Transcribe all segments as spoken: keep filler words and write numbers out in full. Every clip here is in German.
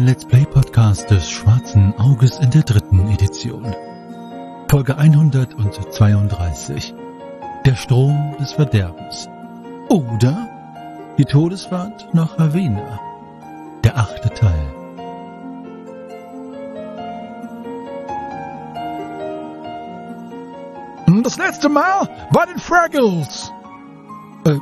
ein Let's Play Podcast des Schwarzen Auges in der dritten Edition. Folge hundertzweiunddreißig. Der Strom des Verderbens. Oder die Todesfahrt nach Ravenna. Der achte Teil. Das letzte Mal bei den Fraggles. Äh.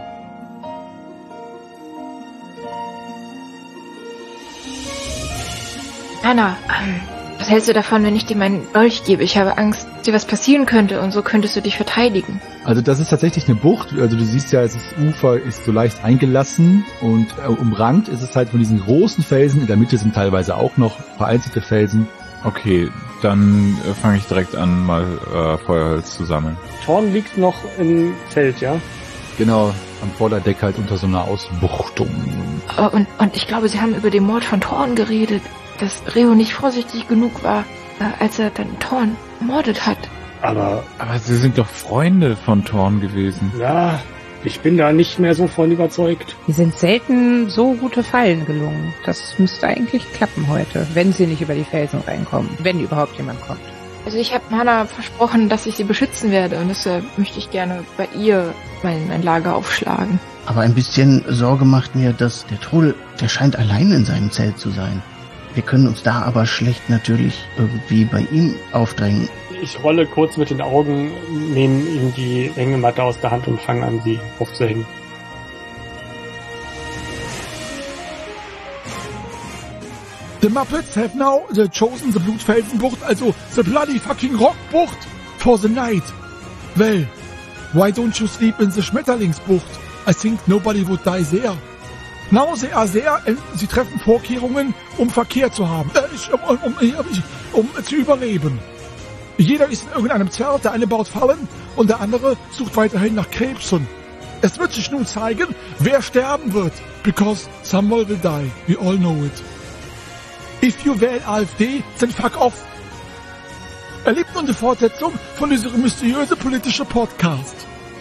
Anna, ähm, was hältst du davon, wenn ich dir meinen Dolch gebe? Ich habe Angst, dir was passieren könnte und so könntest du dich verteidigen. Also das ist tatsächlich eine Bucht. Also du siehst ja, das Ufer ist so leicht eingelassen und äh, umrankt ist es halt von diesen großen Felsen. In der Mitte sind teilweise auch noch vereinzelte Felsen. Okay, dann äh, fange ich direkt an, mal äh, Feuerholz zu sammeln. Thorn liegt noch im Zelt, ja? Genau, am Vorderdeck halt unter so einer Ausbuchtung. Oh, und, und ich glaube, sie haben über den Mord von Thorn geredet, dass Reo nicht vorsichtig genug war, äh, als er dann Thorn ermordet hat. Aber... Aber sie sind doch Freunde von Thorn gewesen. Ja, ich bin da nicht mehr so von überzeugt. Die sind selten so gute Fallen gelungen. Das müsste eigentlich klappen heute, wenn sie nicht über die Felsen reinkommen. Wenn überhaupt jemand kommt. Also ich habe Hannah versprochen, dass ich sie beschützen werde und deshalb möchte ich gerne bei ihr mein, mein Lager aufschlagen. Aber ein bisschen Sorge macht mir, dass der Trudel, der scheint allein in seinem Zelt zu sein. Wir können uns da aber schlecht natürlich irgendwie bei ihm aufdrängen. Ich rolle kurz mit den Augen, nehme ihm die Hängematte aus der Hand und fange an, sie aufzuhängen. The Muppets have now the chosen the Blutfelsenbucht, also the bloody fucking Rockbucht for the night. Well, why don't you sleep in the Schmetterlingsbucht? I think nobody would die there. Now they are there and sie treffen Vorkehrungen, um Verkehr zu haben, äh, um, um, um, um zu überleben. Jeder ist in irgendeinem Zelt, der eine baut Fallen und der andere sucht weiterhin nach Krebsen. Es wird sich nun zeigen, wer sterben wird, because someone will die. We all know it. If you wähl AfD, then fuck off. Erlebt nun die Fortsetzung von diesem mysteriösen politischen Podcast.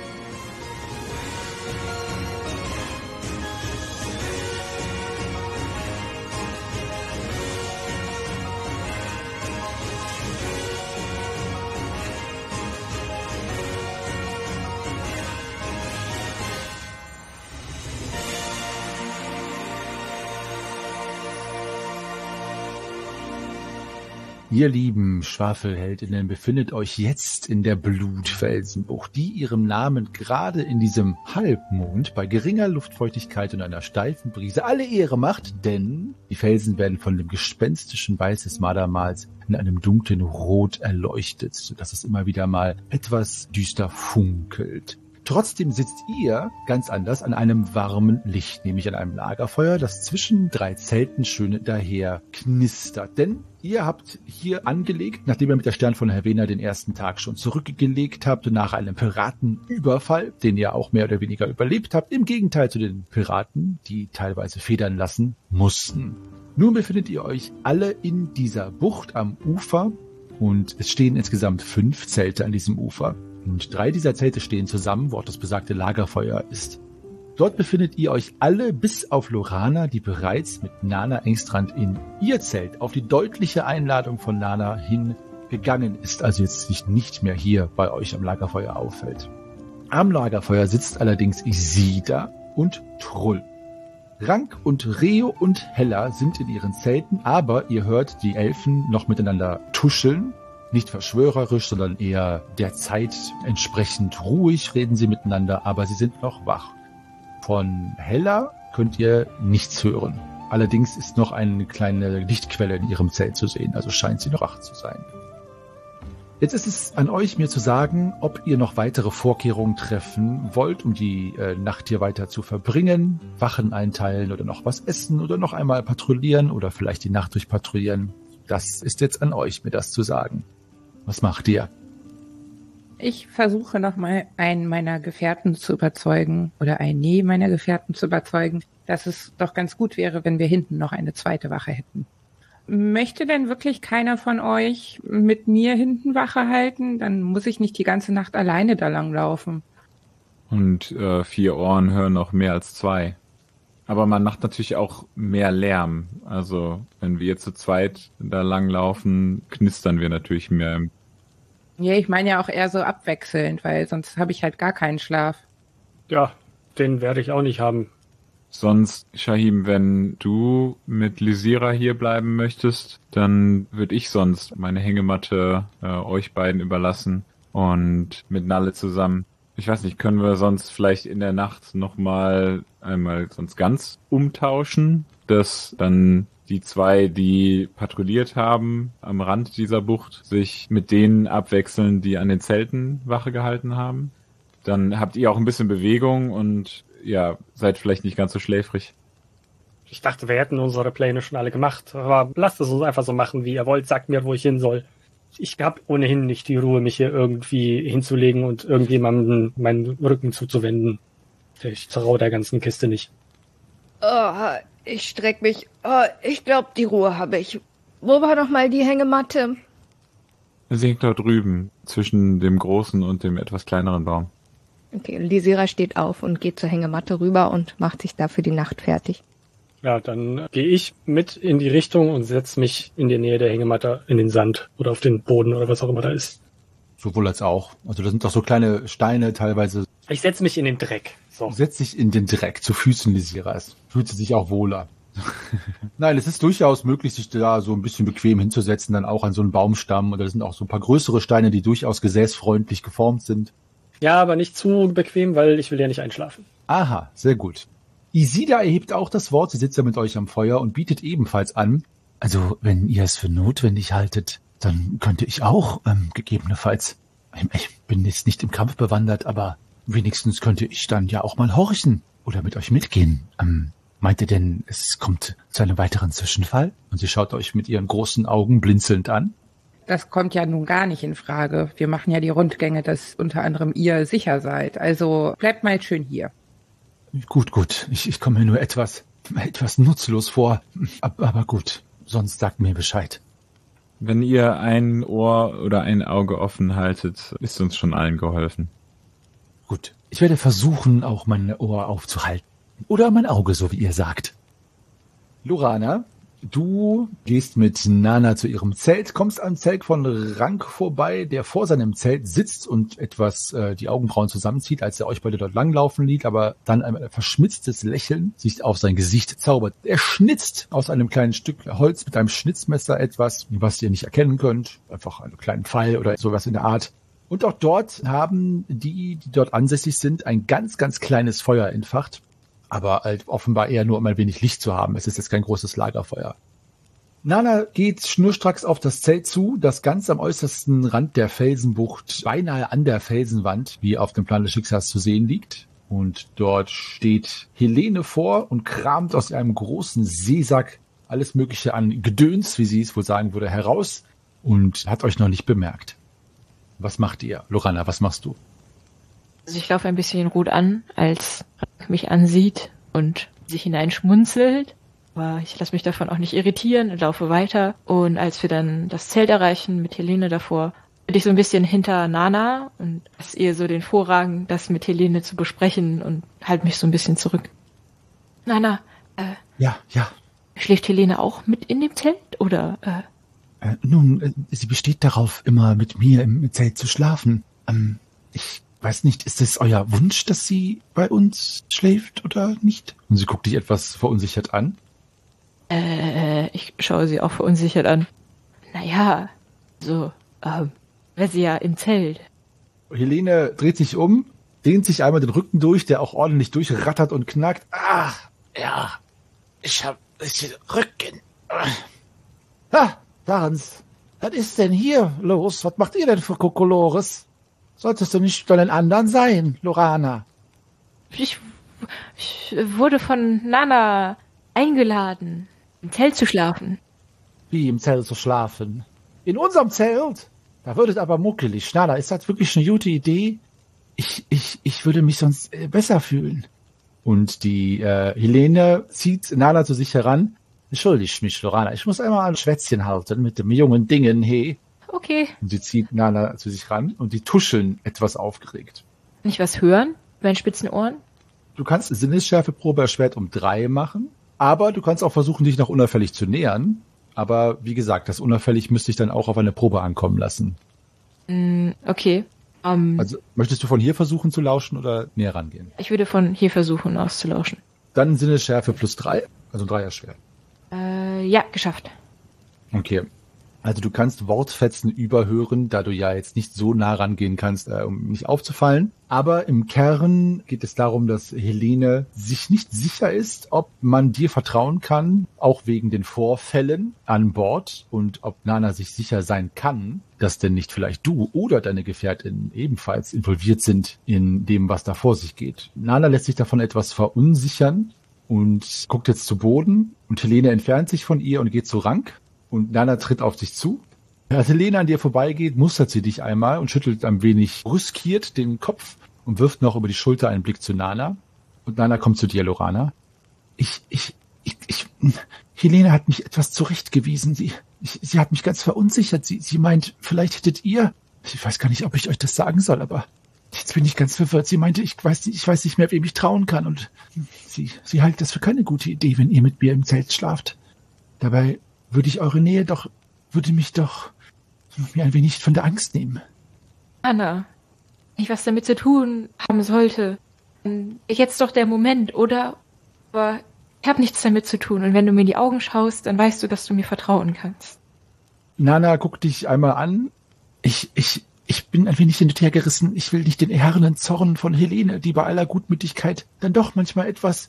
Ihr lieben Schwafelheldinnen befindet euch jetzt in der Blutfelsenbucht, die ihrem Namen gerade in diesem Halbmond bei geringer Luftfeuchtigkeit und einer steifen Brise alle Ehre macht, denn die Felsen werden von dem gespenstischen Weiß des Madamals in einem dunklen Rot erleuchtet, sodass es immer wieder mal etwas düster funkelt. Trotzdem sitzt ihr ganz anders an einem warmen Licht, nämlich an einem Lagerfeuer, das zwischen drei Zelten schön daher knistert. Denn ihr habt hier angelegt, nachdem ihr mit der Stern von Ravenna den ersten Tag schon zurückgelegt habt, nach einem Piratenüberfall, den ihr auch mehr oder weniger überlebt habt, im Gegenteil zu den Piraten, die teilweise federn lassen mussten. Nun befindet ihr euch alle in dieser Bucht am Ufer und es stehen insgesamt fünf Zelte an diesem Ufer. Und drei dieser Zelte stehen zusammen, wo auch das besagte Lagerfeuer ist. Dort befindet ihr euch alle bis auf Lorana, die bereits mit Nana Engstrand in ihr Zelt auf die deutliche Einladung von Nana hingegangen ist, also jetzt sich nicht mehr hier bei euch am Lagerfeuer auffällt. Am Lagerfeuer sitzt allerdings Isida und Trull. Rank und Reo und Hella sind in ihren Zelten, aber ihr hört die Elfen noch miteinander tuscheln. Nicht verschwörerisch, sondern eher der Zeit entsprechend ruhig reden sie miteinander, aber sie sind noch wach. Von Hella könnt ihr nichts hören. Allerdings ist noch eine kleine Lichtquelle in ihrem Zelt zu sehen, also scheint sie noch wach zu sein. Jetzt ist es an euch, mir zu sagen, ob ihr noch weitere Vorkehrungen treffen wollt, um die äh, Nacht hier weiter zu verbringen, Wachen einteilen oder noch was essen oder noch einmal patrouillieren oder vielleicht die Nacht durchpatrouillieren. Das ist jetzt an euch, mir das zu sagen. Was macht ihr? Ich versuche nochmal einen meiner Gefährten zu überzeugen oder eine meiner Gefährten zu überzeugen, dass es doch ganz gut wäre, wenn wir hinten noch eine zweite Wache hätten. Möchte denn wirklich keiner von euch mit mir hinten Wache halten? Dann muss ich nicht die ganze Nacht alleine da lang laufen. Und äh, vier Ohren hören noch mehr als zwei. Aber man macht natürlich auch mehr Lärm. Also wenn wir zu zweit da langlaufen, knistern wir natürlich mehr. Ja, ich meine ja auch eher so abwechselnd, weil sonst habe ich halt gar keinen Schlaf. Ja, den werde ich auch nicht haben. Sonst, Shahim, wenn du mit Lysira hier bleiben möchtest, dann würde ich sonst meine Hängematte äh, euch beiden überlassen und mit Nalle zusammen. Ich weiß nicht, können wir sonst vielleicht in der Nacht nochmal einmal sonst ganz umtauschen, dass dann die zwei, die patrouilliert haben am Rand dieser Bucht, sich mit denen abwechseln, die an den Zelten Wache gehalten haben. Dann habt ihr auch ein bisschen Bewegung und ja, seid vielleicht nicht ganz so schläfrig. Ich dachte, wir hätten unsere Pläne schon alle gemacht. Aber lasst es uns einfach so machen, wie ihr wollt. Sagt mir, wo ich hin soll. Ich habe ohnehin nicht die Ruhe, mich hier irgendwie hinzulegen und irgendjemandem meinen Rücken zuzuwenden. Ich traue der ganzen Kiste nicht. Oh, ich streck mich. Oh, ich glaube, die Ruhe habe ich. Wo war noch mal die Hängematte? Sie hängt da drüben, zwischen dem großen und dem etwas kleineren Baum. Okay, Lysira steht auf und geht zur Hängematte rüber und macht sich da für die Nacht fertig. Ja, dann gehe ich mit in die Richtung und setze mich in die Nähe der Hängematte in den Sand oder auf den Boden oder was auch immer da ist. Sowohl als auch. Also da sind doch so kleine Steine teilweise. Ich setze mich in den Dreck. So. Setz dich in den Dreck zu Füßen Lysiras. Fühlt sie sich auch wohler. Nein, es ist durchaus möglich, sich da so ein bisschen bequem hinzusetzen, dann auch an so einen Baumstamm. Oder da sind auch so ein paar größere Steine, die durchaus gesäßfreundlich geformt sind. Ja, aber nicht zu bequem, weil ich will ja nicht einschlafen. Aha, sehr gut. Isida erhebt auch das Wort, sie sitzt ja mit euch am Feuer und bietet ebenfalls an. Also, wenn ihr es für notwendig haltet, dann könnte ich auch, ähm, gegebenenfalls, ich bin jetzt nicht im Kampf bewandert, aber wenigstens könnte ich dann ja auch mal horchen oder mit euch mitgehen. Ähm, meint ihr denn, es kommt zu einem weiteren Zwischenfall? Und sie schaut euch mit ihren großen Augen blinzelnd an. Das kommt ja nun gar nicht in Frage. Wir machen ja die Rundgänge, dass unter anderem ihr sicher seid. Also bleibt mal schön hier. Gut, gut. Ich, ich komme mir nur etwas, etwas nutzlos vor. Aber, aber gut, sonst sagt mir Bescheid. Wenn ihr ein Ohr oder ein Auge offen haltet, ist uns schon allen geholfen. Gut. Ich werde versuchen, auch mein Ohr aufzuhalten. Oder mein Auge, so wie ihr sagt. Lorana, du gehst mit Nana zu ihrem Zelt, kommst am Zelt von Rank vorbei, der vor seinem Zelt sitzt und etwas äh, die Augenbrauen zusammenzieht, als er euch beide dort langlaufen liegt, aber dann ein verschmitztes Lächeln sich auf sein Gesicht zaubert. Er schnitzt aus einem kleinen Stück Holz mit einem Schnitzmesser etwas, was ihr nicht erkennen könnt, einfach einen kleinen Pfeil oder sowas in der Art. Und auch dort haben die, die dort ansässig sind, ein ganz, ganz kleines Feuer entfacht. Aber halt offenbar eher nur, um ein wenig Licht zu haben. Es ist jetzt kein großes Lagerfeuer. Nana geht schnurstracks auf das Zelt zu, das ganz am äußersten Rand der Felsenbucht, beinahe an der Felsenwand, wie auf dem Plan des Schicksals zu sehen liegt. Und dort steht Helene vor und kramt aus einem großen Seesack alles Mögliche an Gedöns, wie sie es wohl sagen würde, heraus und hat euch noch nicht bemerkt. Was macht ihr? Lorana, was machst du? Also ich laufe ein bisschen Ruth an, als Rank mich ansieht und sich hineinschmunzelt. Aber ich lasse mich davon auch nicht irritieren und laufe weiter. Und als wir dann das Zelt erreichen mit Helene davor, bin ich so ein bisschen hinter Nana und lasse ihr so den Vorrang, das mit Helene zu besprechen und halte mich so ein bisschen zurück. Nana, äh, Ja, ja. schläft Helene auch mit in dem Zelt oder? Äh? Äh, nun, äh, sie besteht darauf, immer mit mir im Zelt zu schlafen. Ähm, ich weiß nicht, ist es euer Wunsch, dass sie bei uns schläft oder nicht? Und sie guckt dich etwas verunsichert an. Äh, ich schaue sie auch verunsichert an. Naja, so, ähm, wäre sie ja im Zelt. Helene dreht sich um, dehnt sich einmal den Rücken durch, der auch ordentlich durchrattert und knackt. Ach, ja, ich hab den Rücken. Ha, Franz, was ist denn hier los? Was macht ihr denn für Kokolores? Solltest du nicht bei den anderen sein, Lorana? Ich, ich wurde von Nana eingeladen, im Zelt zu schlafen. Wie im Zelt zu schlafen? In unserem Zelt? Da wird es aber muckelig. Nana, ist das wirklich eine gute Idee? Ich, ich, ich würde mich sonst äh, besser fühlen. Und die äh, Helene zieht Nana zu sich heran. Entschuldigt mich, Lorana, ich muss einmal ein Schwätzchen halten mit dem jungen Dingen, hey. Okay. Und sie zieht Nana zu sich ran und die tuscheln etwas aufgeregt. Kann ich was hören? Bei den spitzen Ohren? Du kannst Sinnesschärfeprobe erschwert um drei machen, aber du kannst auch versuchen, dich noch unauffällig zu nähern. Aber wie gesagt, das unauffällig müsste ich dann auch auf eine Probe ankommen lassen. Mm, okay. Um, also möchtest du von hier versuchen zu lauschen oder näher rangehen? Ich würde von hier versuchen auszulauschen. Dann Sinnesschärfe plus drei, also ein Dreier schwer. Äh, ja, geschafft. Okay. Also du kannst Wortfetzen überhören, da du ja jetzt nicht so nah rangehen kannst, äh, um nicht aufzufallen. Aber im Kern geht es darum, dass Helene sich nicht sicher ist, ob man dir vertrauen kann, auch wegen den Vorfällen an Bord und ob Nana sich sicher sein kann, dass denn nicht vielleicht du oder deine Gefährtin ebenfalls involviert sind in dem, was da vor sich geht. Nana lässt sich davon etwas verunsichern und guckt jetzt zu Boden und Helene entfernt sich von ihr und geht zu Rank. Und Nana tritt auf dich zu. Als Helene an dir vorbeigeht, mustert sie dich einmal und schüttelt ein wenig brüskiert den Kopf und wirft noch über die Schulter einen Blick zu Nana. Und Nana kommt zu dir, Lorana. Ich, ich, ich, ich, Helene hat mich etwas zurechtgewiesen. Sie, ich, sie hat mich ganz verunsichert. Sie, sie meint, vielleicht hättet ihr, ich weiß gar nicht, ob ich euch das sagen soll, aber jetzt bin ich ganz verwirrt. Sie meinte, ich weiß nicht, ich weiß nicht mehr, wem ich trauen kann. Und sie, sie hält das für keine gute Idee, wenn ihr mit mir im Zelt schlaft. Dabei würde ich eure Nähe doch, würde mich doch mir ein wenig von der Angst nehmen. Anna, nicht was damit zu tun haben sollte. Jetzt doch der Moment, oder? Aber ich habe nichts damit zu tun. Und wenn du mir in die Augen schaust, dann weißt du, dass du mir vertrauen kannst. Nana guckt dich einmal an. Ich, ich, ich bin ein wenig hin und her gerissen. Ich will nicht den ehernen Zorn von Helene, die bei aller Gutmütigkeit dann doch manchmal etwas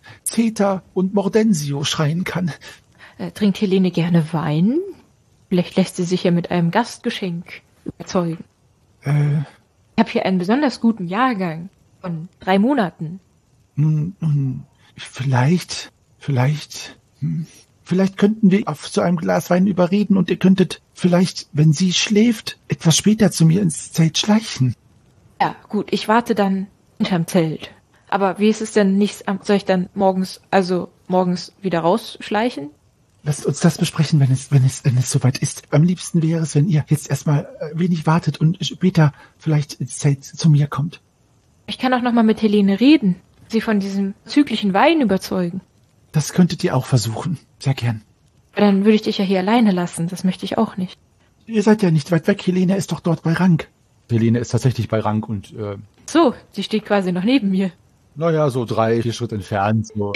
Zeta und Mordensio schreien kann. Äh, trinkt Helene gerne Wein? Vielleicht lässt sie sich ja mit einem Gastgeschenk überzeugen. Äh, ich habe hier einen besonders guten Jahrgang von drei Monaten. Nun, nun, vielleicht, vielleicht, hm, vielleicht könnten wir auf so einem Glas Wein überreden und ihr könntet vielleicht, wenn sie schläft, etwas später zu mir ins Zelt schleichen. Ja, gut, ich warte dann hinterm Zelt. Aber wie ist es denn nicht, soll ich dann morgens, also morgens wieder rausschleichen? Lasst uns das besprechen, wenn es, wenn es, wenn es soweit ist. Am liebsten wäre es, wenn ihr jetzt erstmal ein wenig wartet und später vielleicht ins Zelt zu mir kommt. Ich kann auch noch mal mit Helene reden, sie von diesem züglichen Wein überzeugen. Das könntet ihr auch versuchen. Sehr gern. Aber dann würde ich dich ja hier alleine lassen, das möchte ich auch nicht. Ihr seid ja nicht weit weg, Helene ist doch dort bei Rank. Helene ist tatsächlich bei Rank und, äh... So, sie steht quasi noch neben mir. Naja, so drei, vier Schritte entfernt, so.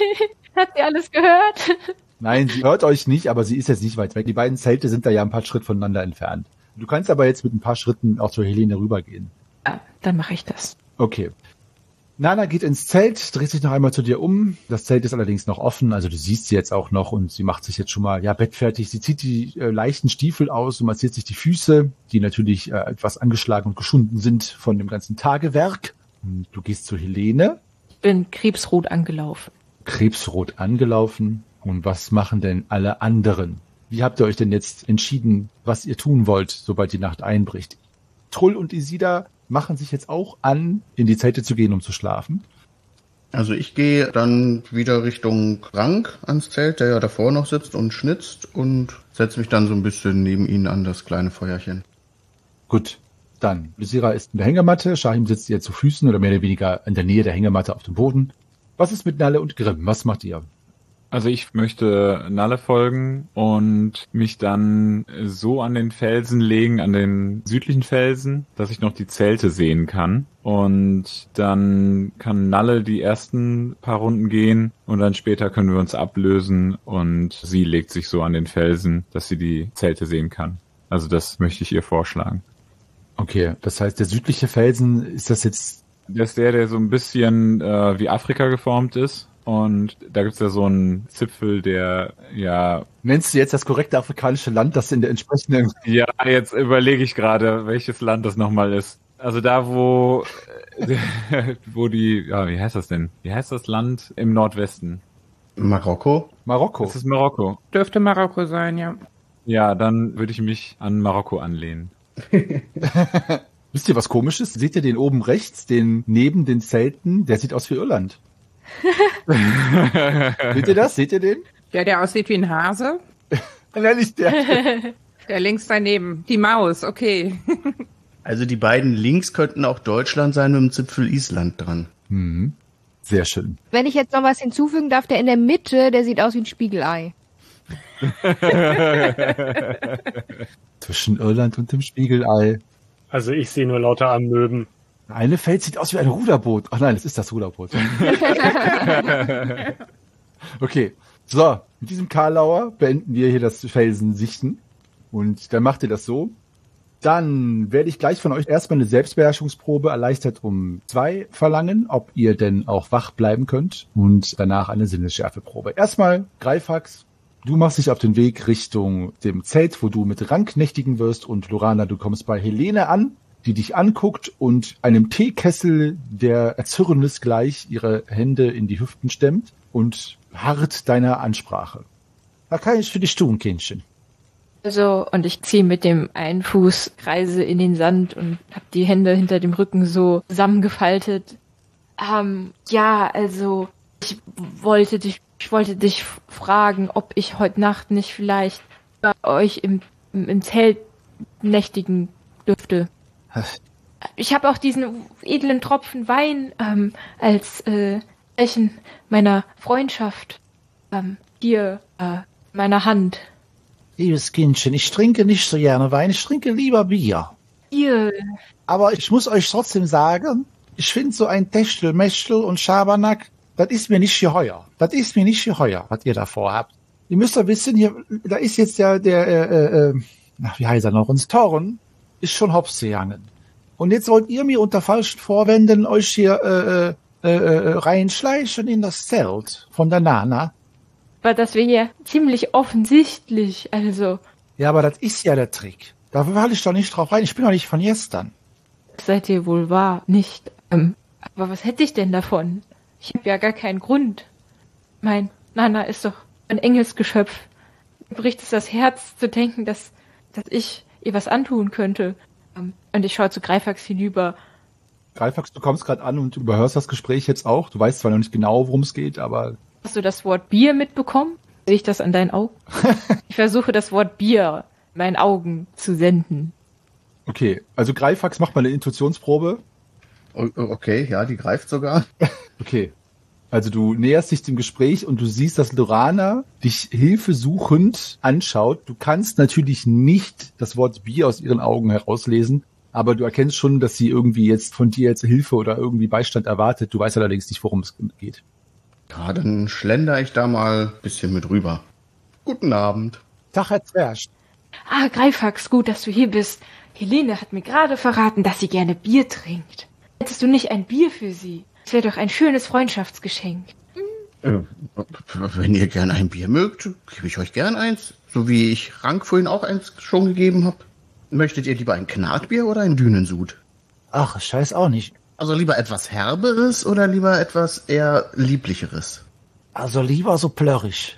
Hat sie alles gehört? Nein, sie hört euch nicht, aber sie ist jetzt nicht weit weg. Die beiden Zelte sind da ja ein paar Schritte voneinander entfernt. Du kannst aber jetzt mit ein paar Schritten auch zur Helene rübergehen. Ah, dann mache ich das. Okay. Nana geht ins Zelt, dreht sich noch einmal zu dir um. Das Zelt ist allerdings noch offen, also du siehst sie jetzt auch noch und sie macht sich jetzt schon mal, ja, bettfertig. Sie zieht die äh, leichten Stiefel aus und massiert sich die Füße, die natürlich äh, etwas angeschlagen und geschunden sind von dem ganzen Tagewerk. Und du gehst zu Helene. Ich bin krebsrot angelaufen. Krebsrot angelaufen. Und was machen denn alle anderen? Wie habt ihr euch denn jetzt entschieden, was ihr tun wollt, sobald die Nacht einbricht? Trull und Isida machen sich jetzt auch an, in die Zelte zu gehen, um zu schlafen. Also ich gehe dann wieder Richtung Rank ans Zelt, der ja davor noch sitzt und schnitzt und setze mich dann so ein bisschen neben ihn an das kleine Feuerchen. Gut, dann. Lysira ist in der Hängematte, Shahim sitzt ihr zu Füßen oder mehr oder weniger in der Nähe der Hängematte auf dem Boden. Was ist mit Nalle und Grimm? Was macht ihr? Also ich möchte Nalle folgen und mich dann so an den Felsen legen, an den südlichen Felsen, dass ich noch die Zelte sehen kann. Und dann kann Nalle die ersten paar Runden gehen und dann später können wir uns ablösen und sie legt sich so an den Felsen, dass sie die Zelte sehen kann. Also das möchte ich ihr vorschlagen. Okay, das heißt, der südliche Felsen, ist das jetzt... Das ist der, der so ein bisschen äh, wie Afrika geformt ist. Und da gibt's ja so einen Zipfel, der, ja... Nennst du jetzt das korrekte afrikanische Land, das in der entsprechenden... Ja, jetzt überlege ich gerade, welches Land das nochmal ist. Also da, wo, wo die, ja, wie heißt das denn? Wie heißt das Land im Nordwesten? Marokko? Marokko. Das ist Marokko. Dürfte Marokko sein, ja. Ja, dann würde ich mich an Marokko anlehnen. Wisst ihr was Komisches? Seht ihr den oben rechts, den neben den Zelten? Der sieht aus wie Irland. Seht ihr das? Seht ihr den? Ja, der aussieht wie ein Hase. Nein, nicht der. Der links daneben. Die Maus, okay. Also die beiden links könnten auch Deutschland sein mit dem Zipfel Island dran. Mhm. Sehr schön. Wenn ich jetzt noch was hinzufügen darf, der in der Mitte, der sieht aus wie ein Spiegelei. Zwischen Irland und dem Spiegelei. Also ich sehe nur lauter Amöben. Eine Feld sieht aus wie ein Ruderboot. Ach nein, das ist das Ruderboot. Okay, so, mit diesem Karlauer beenden wir hier das Felsensichten. Und dann macht ihr das so. Dann werde ich gleich von euch erstmal eine Selbstbeherrschungsprobe erleichtert um zwei verlangen, ob ihr denn auch wach bleiben könnt. Und danach eine Sinnesschärfeprobe. Erstmal, Greifax, du machst dich auf den Weg Richtung dem Zelt, wo du mit Rank nächtigen wirst. Und Lorana, du kommst bei Helene an, die dich anguckt und einem Teekessel der Erzürnnis gleich ihre Hände in die Hüften stemmt und harrt deiner Ansprache. Was kann ich für dich tun, Kindchen? Also, und ich ziehe mit dem einen Fuß Kreise in den Sand und habe die Hände hinter dem Rücken so zusammengefaltet. Ähm, ja, also, ich wollte dich, ich wollte dich fragen, ob ich heute Nacht nicht vielleicht bei euch im, im, im Zelt nächtigen dürfte. Ich habe auch diesen edlen Tropfen Wein ähm, als äh, Zeichen meiner Freundschaft ähm, hier äh, meiner Hand. Liebes Kindchen, ich trinke nicht so gerne Wein, ich trinke lieber Bier. Ihr. Aber ich muss euch trotzdem sagen, ich finde so ein Techtel, Mechtel und Schabernack, das ist mir nicht geheuer. Das ist mir nicht geheuer, was ihr da vorhabt. Ihr müsst doch wissen, hier, da ist jetzt ja der, äh, äh, ach, wie heißt er noch, uns Torren, ist schon hops gegangen. Und jetzt wollt ihr mir unter falschen Vorwänden euch hier äh, äh, äh, reinschleichen in das Zelt von der Nana. Aber das wäre ja ziemlich offensichtlich, also. Ja, aber das ist ja der Trick. Da falle ich doch nicht drauf rein. Ich bin doch nicht von gestern. Seid ihr wohl wahr, nicht? Ähm, aber was hätte ich denn davon? Ich habe ja gar keinen Grund. Mein Nana ist doch ein Engelsgeschöpf. Mir bricht es das Herz zu denken, dass, dass ich ihr was antun könnte. Ähm, und ich schaue zu Greifax hinüber. Greifax, du kommst gerade an und überhörst das Gespräch jetzt auch. Du weißt zwar noch nicht genau, worum es geht, aber... Hast du das Wort Bier mitbekommen? Sehe ich das an deinen Augen? Ich versuche das Wort Bier meinen Augen zu senden. Okay, also Greifax macht mal eine Intuitionsprobe. Okay, ja, die greift sogar. Okay, also du näherst dich dem Gespräch und du siehst, dass Lorana dich hilfesuchend anschaut. Du kannst natürlich nicht das Wort Bier aus ihren Augen herauslesen, aber du erkennst schon, dass sie irgendwie jetzt von dir jetzt Hilfe oder irgendwie Beistand erwartet. Du weißt allerdings nicht, worum es geht. Ja, dann schlender ich da mal ein bisschen mit rüber. Guten Abend. Tag, Herr Zwerg. Ah, Greifax, gut, dass du hier bist. Helene hat mir gerade verraten, dass sie gerne Bier trinkt. Hättest du nicht ein Bier für sie? Das wäre doch ein schönes Freundschaftsgeschenk. Äh, wenn ihr gern ein Bier mögt, gebe ich euch gern eins. So wie ich Rank vorhin auch eins schon gegeben habe. Möchtet ihr lieber ein Knarkbier oder ein Dünensud? Ach, ich weiß auch nicht. Also lieber etwas Herberes oder lieber etwas eher Lieblicheres? Also lieber so plörrig.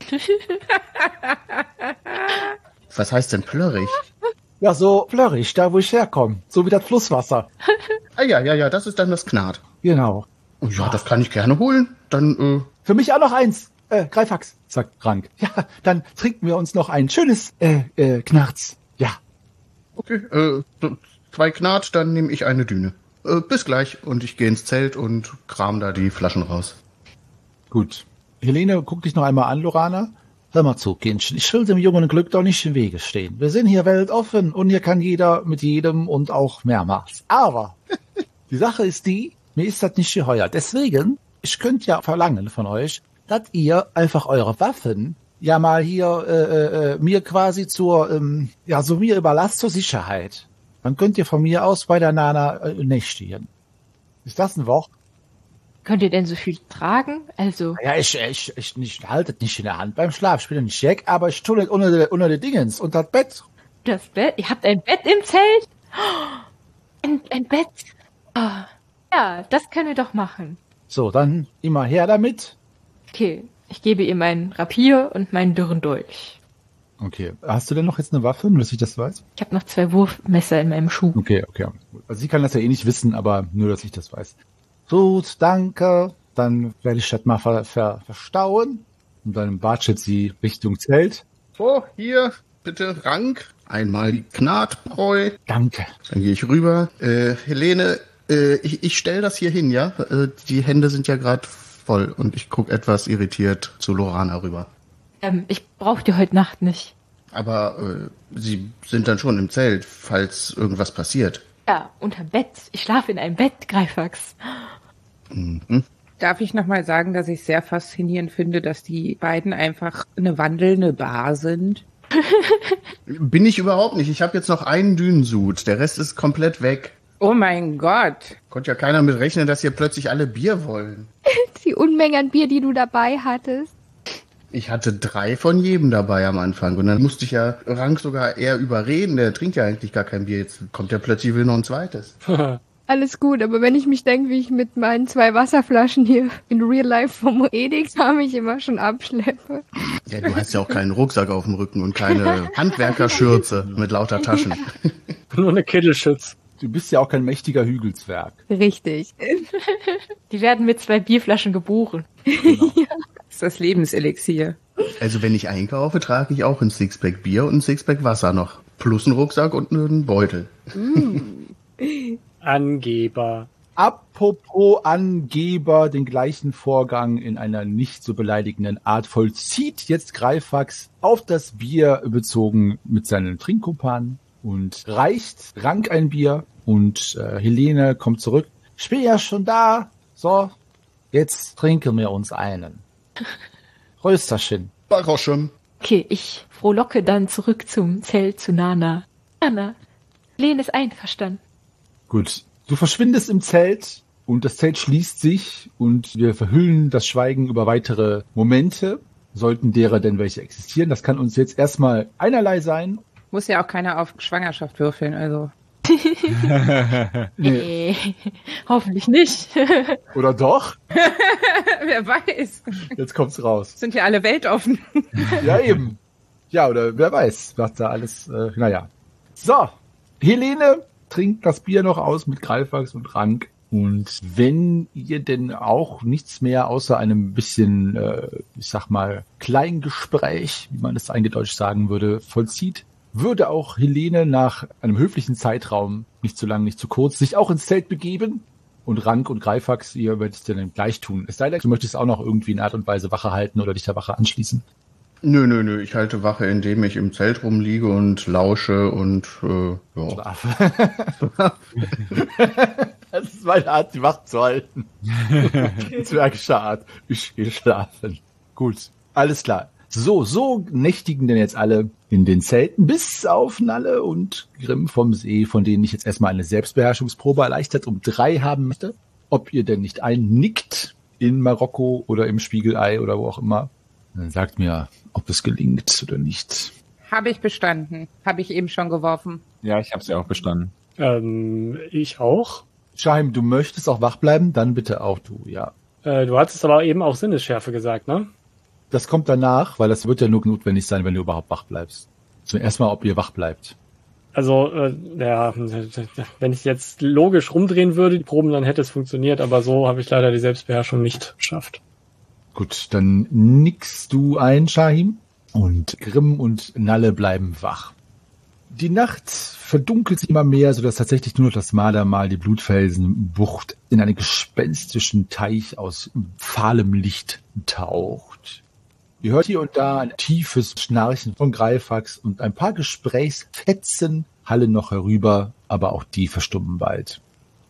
Was heißt denn plörrig? Ja, so plörrig, da wo ich herkomme. So wie das Flusswasser. Ah ja, ja, ja, das ist dann das Knarr. Genau. Ja, das kann ich gerne holen. Dann, äh... Für mich auch noch eins. Äh, Greifax, sagt Rank. Ja, dann trinken wir uns noch ein schönes, äh, äh, Knarz. Ja. Okay, äh, zwei Knarz, dann nehme ich eine Düne. Äh, bis gleich. Und ich gehe ins Zelt und kram da die Flaschen raus. Gut. Helene, guck dich noch einmal an, Lorana. Hör mal zu, Kindchen. Ich will dem jungen Glück doch nicht im Wege stehen. Wir sind hier weltoffen und hier kann jeder mit jedem und auch mehrmals. Aber die Sache ist die, mir ist das nicht geheuer. Deswegen, ich könnte ja verlangen von euch, dass ihr einfach eure Waffen ja mal hier äh, äh, mir quasi zur, ähm, ja, so mir überlasst zur Sicherheit. Dann könnt ihr von mir aus bei der Nana äh, nächtigen. Ist das ein Wort? Könnt ihr denn so viel tragen? Also. Ja, ich, ich, ich, ich halte es nicht in der Hand beim Schlaf. Ich bin ja nicht Jack, aber ich tue nicht unter der, unter der Dingens, unter das Bett. Das Bett? Ihr habt ein Bett im Zelt? Ein, ein Bett? Oh. Ja, das können wir doch machen. So, dann immer her damit. Okay, ich gebe ihr meinen Rapier und meinen dürren Dolch. Okay, hast du denn noch jetzt eine Waffe, nur dass ich das weiß? Ich habe noch zwei Wurfmesser in meinem Schuh. Okay, okay. Also sie kann das ja eh nicht wissen, aber nur, dass ich das weiß. Gut, danke. Dann werde ich das mal ver, ver, verstauen. Und dann watschelt sie Richtung Zelt. So, hier, bitte Rank. Einmal die Knatbräu. Danke. Dann gehe ich rüber. Äh, Helene, Äh, ich ich stelle das hier hin, ja? Äh, die Hände sind ja gerade voll und ich gucke etwas irritiert zu Lorana rüber. Ähm, ich brauche die heute Nacht nicht. Aber äh, Sie sind dann schon im Zelt, falls irgendwas passiert. Ja, unterm Bett. Ich schlafe in einem Bett, Greifax. Mhm. Darf ich nochmal sagen, dass ich sehr faszinierend finde, dass die beiden einfach eine wandelnde Bar sind? Bin ich überhaupt nicht. Ich habe jetzt noch einen Dünensud. Der Rest ist komplett weg. Oh mein Gott. Konnte ja keiner mit rechnen, dass hier plötzlich alle Bier wollen. Die Unmenge an Bier, die du dabei hattest. Ich hatte drei von jedem dabei am Anfang. Und dann musste ich ja Rank sogar eher überreden. Der trinkt ja eigentlich gar kein Bier. Jetzt kommt ja plötzlich will noch ein zweites. Alles gut, aber wenn ich mich denke, wie ich mit meinen zwei Wasserflaschen hier in Real Life vom Edeka mich immer schon abschleppe. Ja, du hast ja auch keinen Rucksack auf dem Rücken und keine Handwerkerschürze mit lauter Taschen. Nur eine Kittelschütz. Du bist ja auch kein mächtiger Hügelzwerg. Richtig. Die werden mit zwei Bierflaschen geboren. Genau. Ja. Das ist das Lebenselixier. Also wenn ich einkaufe, trage ich auch ein Sixpack Bier und ein Sixpack Wasser noch. Plus einen Rucksack und einen Beutel. Angeber. Apropos Angeber, den gleichen Vorgang in einer nicht so beleidigenden Art vollzieht jetzt Greifax auf das Bier bezogen mit seinen Trinkkumpanen und reicht Rank ein Bier und äh, Helene kommt zurück. Ich bin ja schon da. So, jetzt trinken wir uns einen. Rösterchen. Baroschem. Okay, ich frohlocke dann zurück zum Zelt zu Nana. Nana, Lene ist einverstanden. Gut, du verschwindest im Zelt und das Zelt schließt sich und wir verhüllen das Schweigen über weitere Momente, sollten derer denn welche existieren. Das kann uns jetzt erstmal einerlei sein. Muss ja auch keiner auf Schwangerschaft würfeln, also. Nee, hoffentlich nicht. Oder doch? Wer weiß. Jetzt kommt's raus. Sind ja alle weltoffen. Ja, eben. Ja, oder wer weiß, was da alles, äh, naja. So, Helene trinkt das Bier noch aus mit Greifax und Rank. Und wenn ihr denn auch nichts mehr außer einem bisschen, äh, ich sag mal, Kleingespräch, wie man das eingedeutscht sagen würde, vollzieht, würde auch Helene nach einem höflichen Zeitraum, nicht zu lang, nicht zu kurz, sich auch ins Zelt begeben. Und Rank und Greifax, ihr werdet es dann gleich tun. Es sei denn, du möchtest auch noch irgendwie in Art und Weise Wache halten oder dich der Wache anschließen. Nö, nö, nö. Ich halte Wache, indem ich im Zelt rumliege und lausche und äh, ja. Schlafe. Das ist meine Art, die Wache zu halten. Zwergische Art. Ich gehe schlafen. Gut, alles klar. So, so nächtigen denn jetzt alle in den Zelten, bis auf Nalle und Grimm vom See, von denen ich jetzt erstmal eine Selbstbeherrschungsprobe erleichtert um drei haben möchte. Ob ihr denn nicht einnickt in Marokko oder im Spiegelei oder wo auch immer. Dann sagt mir, ob es gelingt oder nicht. Habe ich bestanden. Habe ich eben schon geworfen. Ja, ich habe sie auch bestanden. Ähm, ich auch. Shahim, du möchtest auch wach bleiben? Dann bitte auch du, ja. Äh, du hattest aber eben auch Sinnesschärfe gesagt, ne? Das kommt danach, weil das wird ja nur notwendig sein, wenn du überhaupt wach bleibst. Zuerst mal, ob ihr wach bleibt. Also, äh, ja, wenn ich jetzt logisch rumdrehen würde, die Proben, dann hätte es funktioniert, aber so habe ich leider die Selbstbeherrschung nicht geschafft. Gut, dann nickst du ein, Shahim. Und Grimm und Nalle bleiben wach. Die Nacht verdunkelt sich immer mehr, sodass tatsächlich nur noch das Mardermal die Blutfelsenbucht in einen gespenstischen Teich aus fahlem Licht taucht. Ihr hört hier und da ein tiefes Schnarchen von Greifax und ein paar Gesprächsfetzen hallen noch herüber, aber auch die verstummen bald.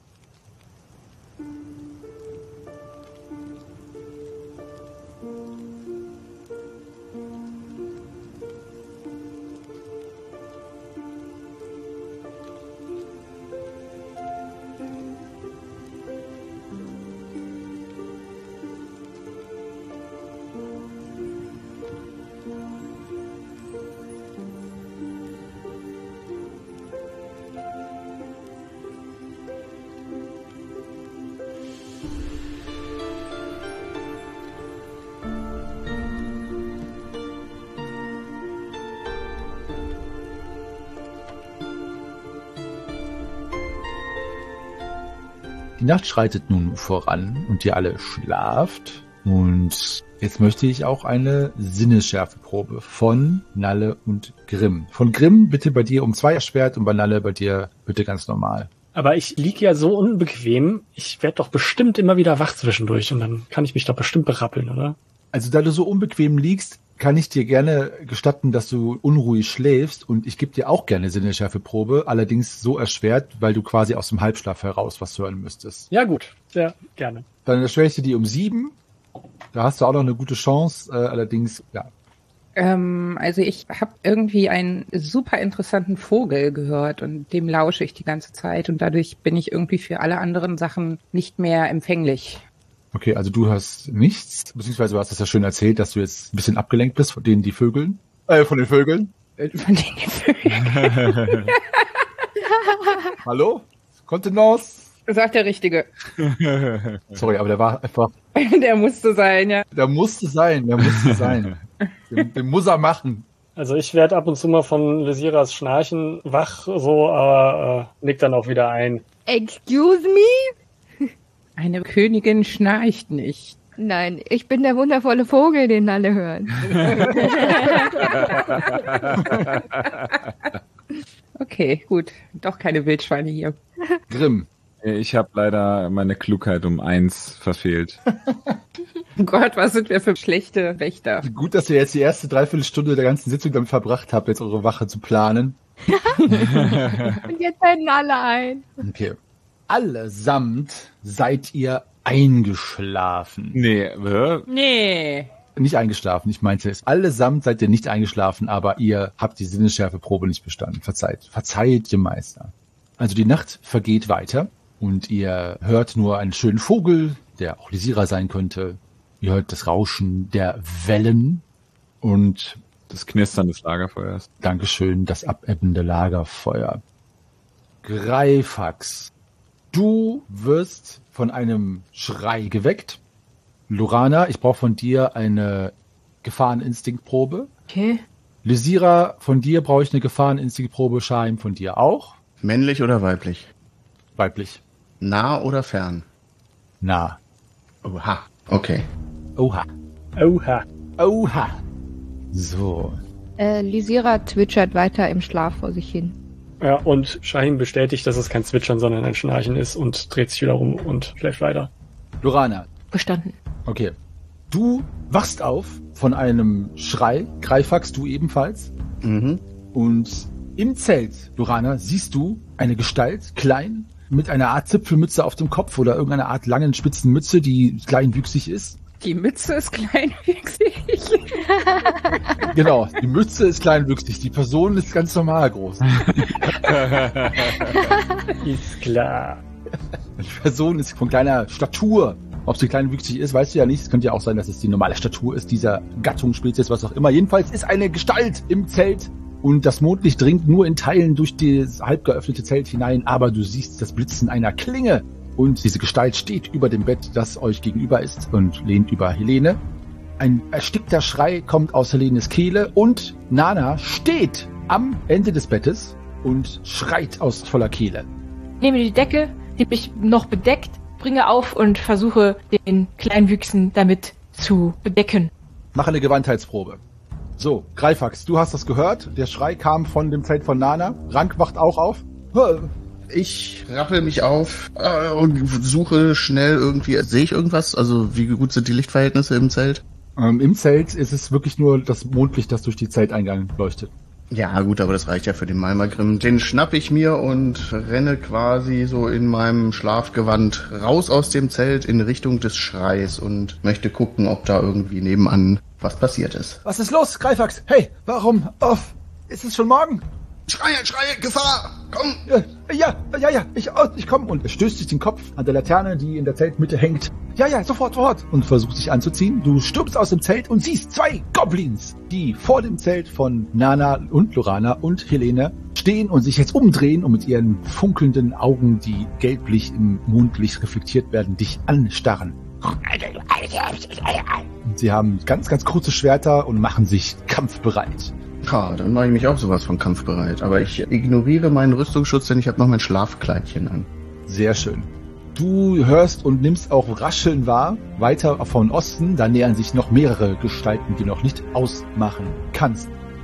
Die Nacht schreitet nun voran und ihr alle schlaft. Und jetzt möchte ich auch eine Sinnesschärfeprobe von Nalle und Grimm. Von Grimm bitte bei dir um zwei erschwert und bei Nalle bei dir bitte ganz normal. Aber ich lieg ja so unbequem, ich werde doch bestimmt immer wieder wach zwischendurch und dann kann ich mich doch bestimmt berappeln, oder? Also da du so unbequem liegst, kann ich dir gerne gestatten, dass du unruhig schläfst und ich gebe dir auch gerne Sinnesschärfeprobe, allerdings so erschwert, weil du quasi aus dem Halbschlaf heraus was hören müsstest. Ja gut, sehr gerne. Dann erschwere ich dir die um sieben, da hast du auch noch eine gute Chance, äh, allerdings, ja. Ähm, also ich habe irgendwie einen super interessanten Vogel gehört und dem lausche ich die ganze Zeit und dadurch bin ich irgendwie für alle anderen Sachen nicht mehr empfänglich. Okay, also du hast nichts, beziehungsweise du hast es ja schön erzählt, dass du jetzt ein bisschen abgelenkt bist von denen die Vögeln, äh, von den Vögeln. Von denen die Vögel. Hallo? Kontenance? Sagt der Richtige. Sorry, aber der war einfach... Der musste sein, ja. Der musste sein, der musste sein. Den, den muss er machen. Also ich werde ab und zu mal von Lysiras Schnarchen wach, so, aber äh, nick dann auch wieder ein. Excuse me? Eine Königin schnarcht nicht. Nein, ich bin der wundervolle Vogel, den alle hören. Okay, gut. Doch keine Wildschweine hier. Grimm. Ich habe leider meine Klugheit um eins verfehlt. Oh Gott, was sind wir für schlechte Wächter. Gut, dass ihr jetzt die erste Dreiviertelstunde der ganzen Sitzung damit verbracht habt, jetzt eure Wache zu planen. Und jetzt halten alle ein. Okay. Allesamt seid ihr eingeschlafen. Nee, äh? Nee. Nicht eingeschlafen, ich meinte es. Allesamt seid ihr nicht eingeschlafen, aber ihr habt die Sinnesschärfeprobe nicht bestanden. Verzeiht. Verzeiht dem Meister. Also die Nacht vergeht weiter und ihr hört nur einen schönen Vogel, der auch Lysira sein könnte. Ihr hört das Rauschen der Wellen und das Knistern des Lagerfeuers. Dankeschön, das abebbende Lagerfeuer. Greifax, du wirst von einem Schrei geweckt. Lorana, ich brauche von dir eine Gefahreninstinktprobe. Okay. Lysira, von dir brauche ich eine Gefahreninstinktprobe. Shaim, von dir auch. Männlich oder weiblich? Weiblich. Nah oder fern? Nah. Oha. Okay. Oha. Oha. Oha. So. Äh, Lysira zwitschert weiter im Schlaf vor sich hin. Ja, und Shahim bestätigt, dass es kein Zwitschern, sondern ein Schnarchen ist und dreht sich wieder um und schläft weiter. Lorana. Verstanden. Okay. Du wachst auf von einem Schrei. Greifax, du ebenfalls. Mhm. Und im Zelt, Lorana, siehst du eine Gestalt, klein, mit einer Art Zipfelmütze auf dem Kopf oder irgendeiner Art langen, spitzen Mütze, die kleinwüchsig ist. Die Mütze ist kleinwüchsig. Genau, die Mütze ist kleinwüchsig, die Person ist ganz normal groß. Ist klar. Die Person ist von kleiner Statur. Ob sie kleinwüchsig ist, weißt du ja nicht. Es könnte ja auch sein, dass es die normale Statur ist, dieser Gattung, Spezies, was auch immer. Jedenfalls ist eine Gestalt im Zelt und das Mondlicht dringt nur in Teilen durch das halb geöffnete Zelt hinein, aber du siehst das Blitzen einer Klinge und diese Gestalt steht über dem Bett, das euch gegenüber ist und lehnt über Helene. Ein erstickter Schrei kommt aus Helenes Kehle und Nana steht am Ende des Bettes und schreit aus voller Kehle. Nehme die Decke, die mich noch bedeckt, bringe auf und versuche, den Kleinwüchsen damit zu bedecken. Mache eine Gewandtheitsprobe. So, Greifax, du hast das gehört. Der Schrei kam von dem Zelt von Nana. Rank wacht auch auf. Ich rappel mich auf äh, und suche schnell irgendwie. Sehe ich irgendwas? Also wie gut sind die Lichtverhältnisse im Zelt? Ähm, Im Zelt ist es wirklich nur das Mondlicht, das durch die Zelteingang leuchtet. Ja gut, aber das reicht ja für den Malmagrim. Den schnapp ich mir und renne quasi so in meinem Schlafgewand raus aus dem Zelt in Richtung des Schreis und möchte gucken, ob da irgendwie nebenan was passiert ist. Was ist los, Greifax? Hey, warum? Off. Ist es schon morgen? Schreie, schreie, Gefahr! Komm! Ja, ja, ja, ja, ich, ich komme. Und er stößt sich den Kopf an der Laterne, die in der Zeltmitte hängt. Ja, ja, sofort, sofort. Und versucht sich anzuziehen. Du stürmst aus dem Zelt und siehst zwei Goblins, die vor dem Zelt von Nana und Lorana und Helene stehen und sich jetzt umdrehen und mit ihren funkelnden Augen, die gelblich im Mondlicht reflektiert werden, dich anstarren. Und sie haben ganz, ganz kurze Schwerter und machen sich kampfbereit. Ja, dann mache ich mich auch sowas von kampfbereit. Aber ich ignoriere meinen Rüstungsschutz, denn ich habe noch mein Schlafkleidchen an. Sehr schön. Du hörst und nimmst auch Rascheln wahr, weiter von Osten. Da nähern sich noch mehrere Gestalten, die du noch nicht ausmachen kannst.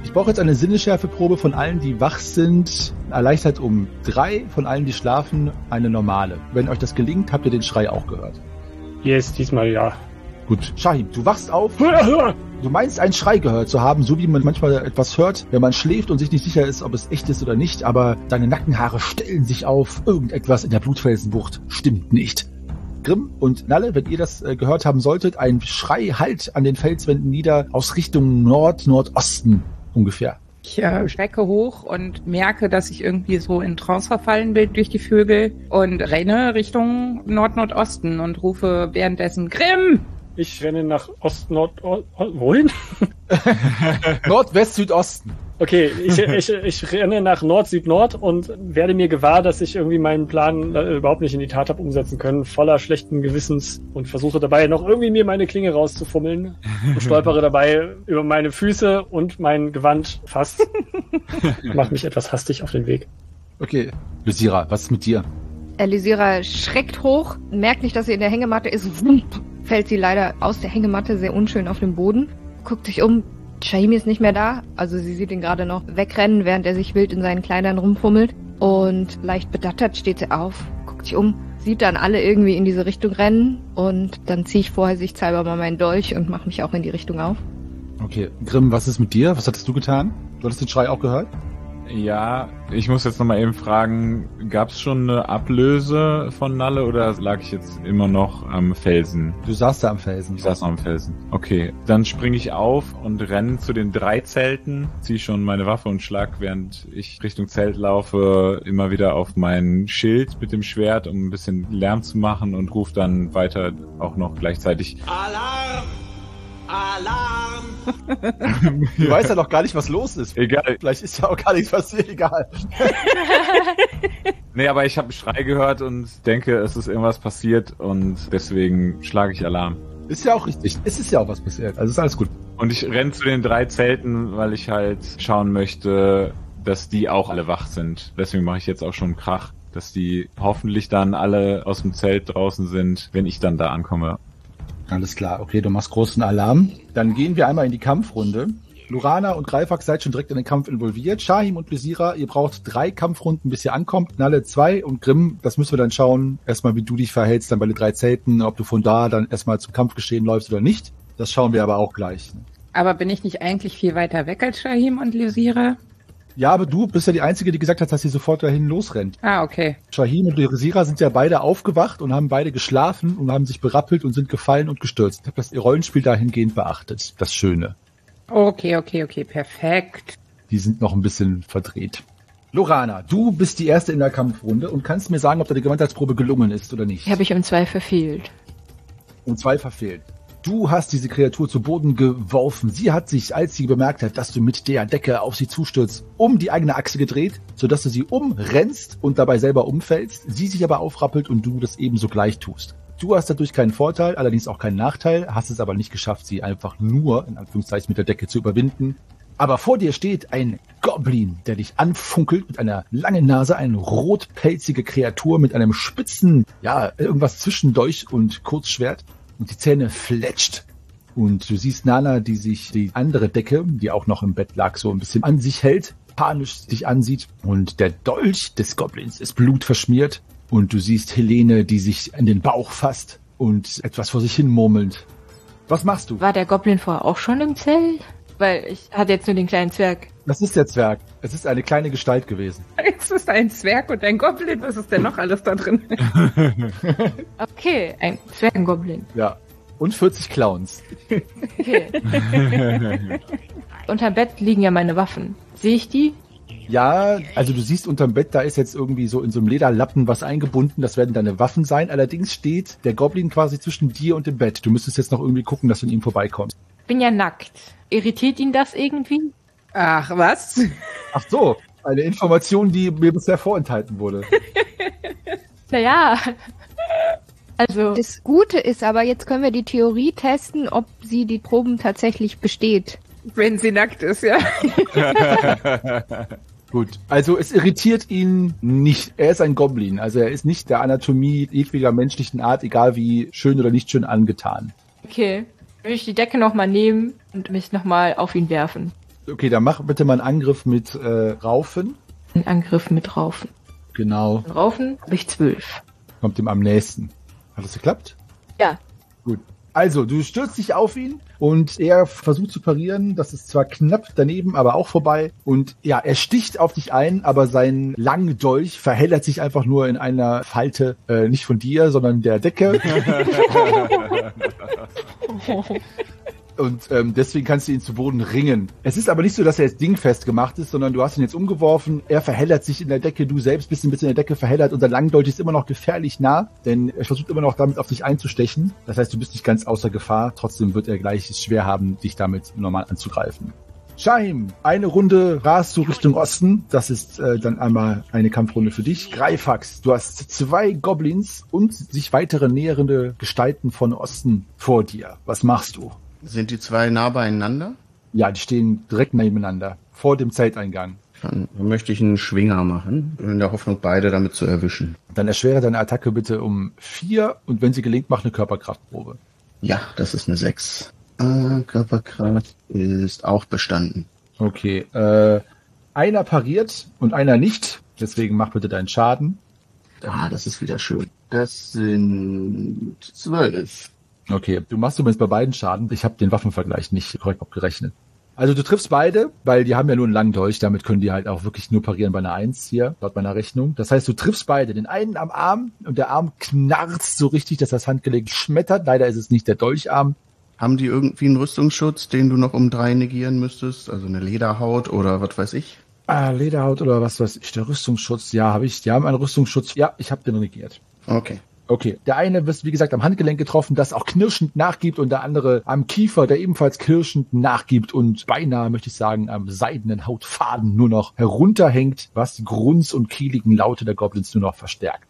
Ich brauche jetzt eine Sinnesschärfeprobe von allen, die wach sind, erleichtert um drei, von allen, die schlafen, eine normale. Wenn euch das gelingt, habt ihr den Schrei auch gehört. Yes, diesmal ja. Gut, Shahim, du wachst auf. Du meinst, einen Schrei gehört zu haben, so wie man manchmal etwas hört, wenn man schläft und sich nicht sicher ist, ob es echt ist oder nicht, aber deine Nackenhaare stellen sich auf. Irgendetwas in der Blutfelsenbucht stimmt nicht. Grimm und Nalle, wenn ihr das äh, gehört haben solltet, ein Schrei hallt an den Felswänden nieder aus Richtung Nord-Nordosten ungefähr. Ich äh, schrecke hoch und merke, dass ich irgendwie so in Trance verfallen bin durch die Vögel und renne Richtung Nord-Nordosten und rufe währenddessen Grimm! Ich renne nach Ost, Nord, o, wohin? Nordwest, Südosten. Okay, ich, ich, ich renne nach Nord, Süd, Nord und werde mir gewahr, dass ich irgendwie meinen Plan äh, überhaupt nicht in die Tat habe umsetzen können, voller schlechten Gewissens und versuche dabei noch irgendwie mir meine Klinge rauszufummeln und stolpere dabei über meine Füße und mein Gewand fast. Mach mich etwas hastig auf den Weg. Okay, Lysira, was ist mit dir? Lysira schreckt hoch, merkt nicht, dass sie in der Hängematte ist, wump, fällt sie leider aus der Hängematte sehr unschön auf den Boden, guckt sich um, Shahim ist nicht mehr da, also sie sieht ihn gerade noch wegrennen, während er sich wild in seinen Kleidern rumfummelt und leicht bedattert steht sie auf, guckt sich um, sieht dann alle irgendwie in diese Richtung rennen und dann ziehe ich vorsichtshalber mal meinen Dolch und mache mich auch in die Richtung auf. Okay, Grimm, was ist mit dir? Was hattest du getan? Du hattest den Schrei auch gehört? Ja, ich muss jetzt nochmal eben fragen, gab es schon eine Ablöse von Nalle oder lag ich jetzt immer noch am Felsen? Du saßt da am Felsen. Ich saß noch am Felsen. Okay, dann springe ich auf und renne zu den drei Zelten, ziehe schon meine Waffe und schlag, während ich Richtung Zelt laufe, immer wieder auf mein Schild mit dem Schwert, um ein bisschen Lärm zu machen und rufe dann weiter auch noch gleichzeitig Alarm! Alarm! Du weißt ja noch gar nicht, was los ist. Egal. Vielleicht ist ja auch gar nichts passiert, egal. Nee, aber ich habe einen Schrei gehört und denke, es ist irgendwas passiert und deswegen schlage ich Alarm. Ist ja auch richtig. Es ist ja auch was passiert. Also ist alles gut. Und ich renne zu den drei Zelten, weil ich halt schauen möchte, dass die auch alle wach sind. Deswegen mache ich jetzt auch schon einen Krach, dass die hoffentlich dann alle aus dem Zelt draußen sind, wenn ich dann da ankomme. Alles klar, okay, du machst großen Alarm. Dann gehen wir einmal in die Kampfrunde. Lorana und Greifax seid schon direkt in den Kampf involviert. Shahim und Lysira, ihr braucht drei Kampfrunden, bis ihr ankommt. Nalle zwei und Grimm, das müssen wir dann schauen. Erstmal, wie du dich verhältst dann bei den drei Zelten, ob du von da dann erstmal zum Kampfgeschehen läufst oder nicht. Das schauen wir aber auch gleich. Aber bin ich nicht eigentlich viel weiter weg als Shahim und Lysira? Ja, aber du bist ja die Einzige, die gesagt hat, dass sie sofort dahin losrennt. Ah, okay. Shahim und Lysira sind ja beide aufgewacht und haben beide geschlafen und haben sich berappelt und sind gefallen und gestürzt. Ich habe das Rollenspiel dahingehend beachtet. Das Schöne. Okay, okay, okay, perfekt. Die sind noch ein bisschen verdreht. Lorana, du bist die Erste in der Kampfrunde und kannst mir sagen, ob deine Gewandheitsprobe gelungen ist oder nicht. Die habe ich um zwei verfehlt. Um zwei verfehlt. Du hast diese Kreatur zu Boden geworfen. Sie hat sich, als sie bemerkt hat, dass du mit der Decke auf sie zustürzt, um die eigene Achse gedreht, sodass du sie umrennst und dabei selber umfällst. Sie sich aber aufrappelt und du das ebenso gleich tust. Du hast dadurch keinen Vorteil, allerdings auch keinen Nachteil, hast es aber nicht geschafft, sie einfach nur, in Anführungszeichen, mit der Decke zu überwinden. Aber vor dir steht ein Goblin, der dich anfunkelt mit einer langen Nase, eine rotpelzige Kreatur mit einem spitzen, ja, irgendwas zwischen Dolch und Kurzschwert. Und die Zähne fletscht. Und du siehst Nana, die sich die andere Decke, die auch noch im Bett lag, so ein bisschen an sich hält, panisch dich ansieht. Und der Dolch des Goblins ist blutverschmiert. Und du siehst Helene, die sich an den Bauch fasst und etwas vor sich hin murmelt. Was machst du? War der Goblin vorher auch schon im Zelt? Weil ich hatte jetzt nur den kleinen Zwerg. Das ist der Zwerg. Es ist eine kleine Gestalt gewesen. Es ist ein Zwerg und ein Goblin. Was ist denn noch alles da drin? Okay, ein Zwergengoblin. Ja. Und vierzig Clowns. Okay. Unterm Bett liegen ja meine Waffen. Sehe ich die? Ja, also du siehst unterm Bett, da ist jetzt irgendwie so in so einem Lederlappen was eingebunden. Das werden deine Waffen sein. Allerdings steht der Goblin quasi zwischen dir und dem Bett. Du müsstest jetzt noch irgendwie gucken, dass du an ihm vorbeikommst. Bin ja nackt. Irritiert ihn das irgendwie? Ach, was? Ach so, eine Information, die mir bisher vorenthalten wurde. Naja. Also. Das Gute ist aber, jetzt können wir die Theorie testen, ob sie die Proben tatsächlich besteht. Wenn sie nackt ist, ja. Gut, also es irritiert ihn nicht. Er ist ein Goblin, also er ist nicht der Anatomie jedweder menschlichen Art, egal wie schön oder nicht schön angetan. Okay. Würde ich die Decke nochmal nehmen und mich nochmal auf ihn werfen. Okay, dann mach bitte mal einen Angriff mit äh, Raufen. Ein Angriff mit Raufen. Genau. Raufen habe ich zwölf. Kommt ihm am nächsten. Hat das geklappt? Ja. Gut. Also, du stürzt dich auf ihn und er versucht zu parieren. Das ist zwar knapp daneben, aber auch vorbei. Und ja, er sticht auf dich ein, aber sein langen Dolch verheddert sich einfach nur in einer Falte, äh, nicht von dir, sondern der Decke. Und ähm, deswegen kannst du ihn zu Boden ringen. Es ist aber nicht so, dass er jetzt dingfest gemacht ist, sondern du hast ihn jetzt umgeworfen. Er verheddert sich in der Decke, du selbst bist ein bisschen in der Decke verheddert und sein Langdolch ist immer noch gefährlich nah, denn er versucht immer noch damit auf dich einzustechen. Das heißt, du bist nicht ganz außer Gefahr. Trotzdem wird er gleich es schwer haben, dich damit normal anzugreifen. Shahim, eine Runde rast du Richtung Osten. Das ist äh, dann einmal eine Kampfrunde für dich. Greifax, du hast zwei Goblins und sich weitere nähernde Gestalten von Osten vor dir. Was machst du? Sind die zwei nah beieinander? Ja, die stehen direkt nebeneinander, vor dem Zelteingang. Dann möchte ich einen Schwinger machen, in der Hoffnung, beide damit zu erwischen. Dann erschwere deine Attacke bitte um vier und wenn sie gelingt, mach eine Körperkraftprobe. Ja, das ist eine sechs. Äh, Körperkraft ist auch bestanden. Okay, äh, einer pariert und einer nicht, deswegen mach bitte deinen Schaden. Ah, das ist wieder schön. Das sind zwölf. Okay, du machst übrigens bei beiden Schaden. Ich habe den Waffenvergleich nicht korrekt abgerechnet. Also du triffst beide, weil die haben ja nur einen langen Dolch. Damit können die halt auch wirklich nur parieren bei einer Eins hier, laut meiner Rechnung. Das heißt, du triffst beide. Den einen am Arm und der Arm knarzt so richtig, dass das Handgelenk schmettert. Leider ist es nicht der Dolcharm. Haben die irgendwie einen Rüstungsschutz, den du noch um drei negieren müsstest? Also eine Lederhaut oder was weiß ich? Ah, Lederhaut oder was weiß ich. Der Rüstungsschutz, ja, habe ich. Die haben einen Rüstungsschutz. Ja, ich habe den negiert. Okay. Okay, der eine wird, wie gesagt, am Handgelenk getroffen, das auch knirschend nachgibt und der andere am Kiefer, der ebenfalls knirschend nachgibt und beinahe, möchte ich sagen, am seidenen Hautfaden nur noch herunterhängt, was die Grunz- und kehligen Laute der Goblins nur noch verstärkt.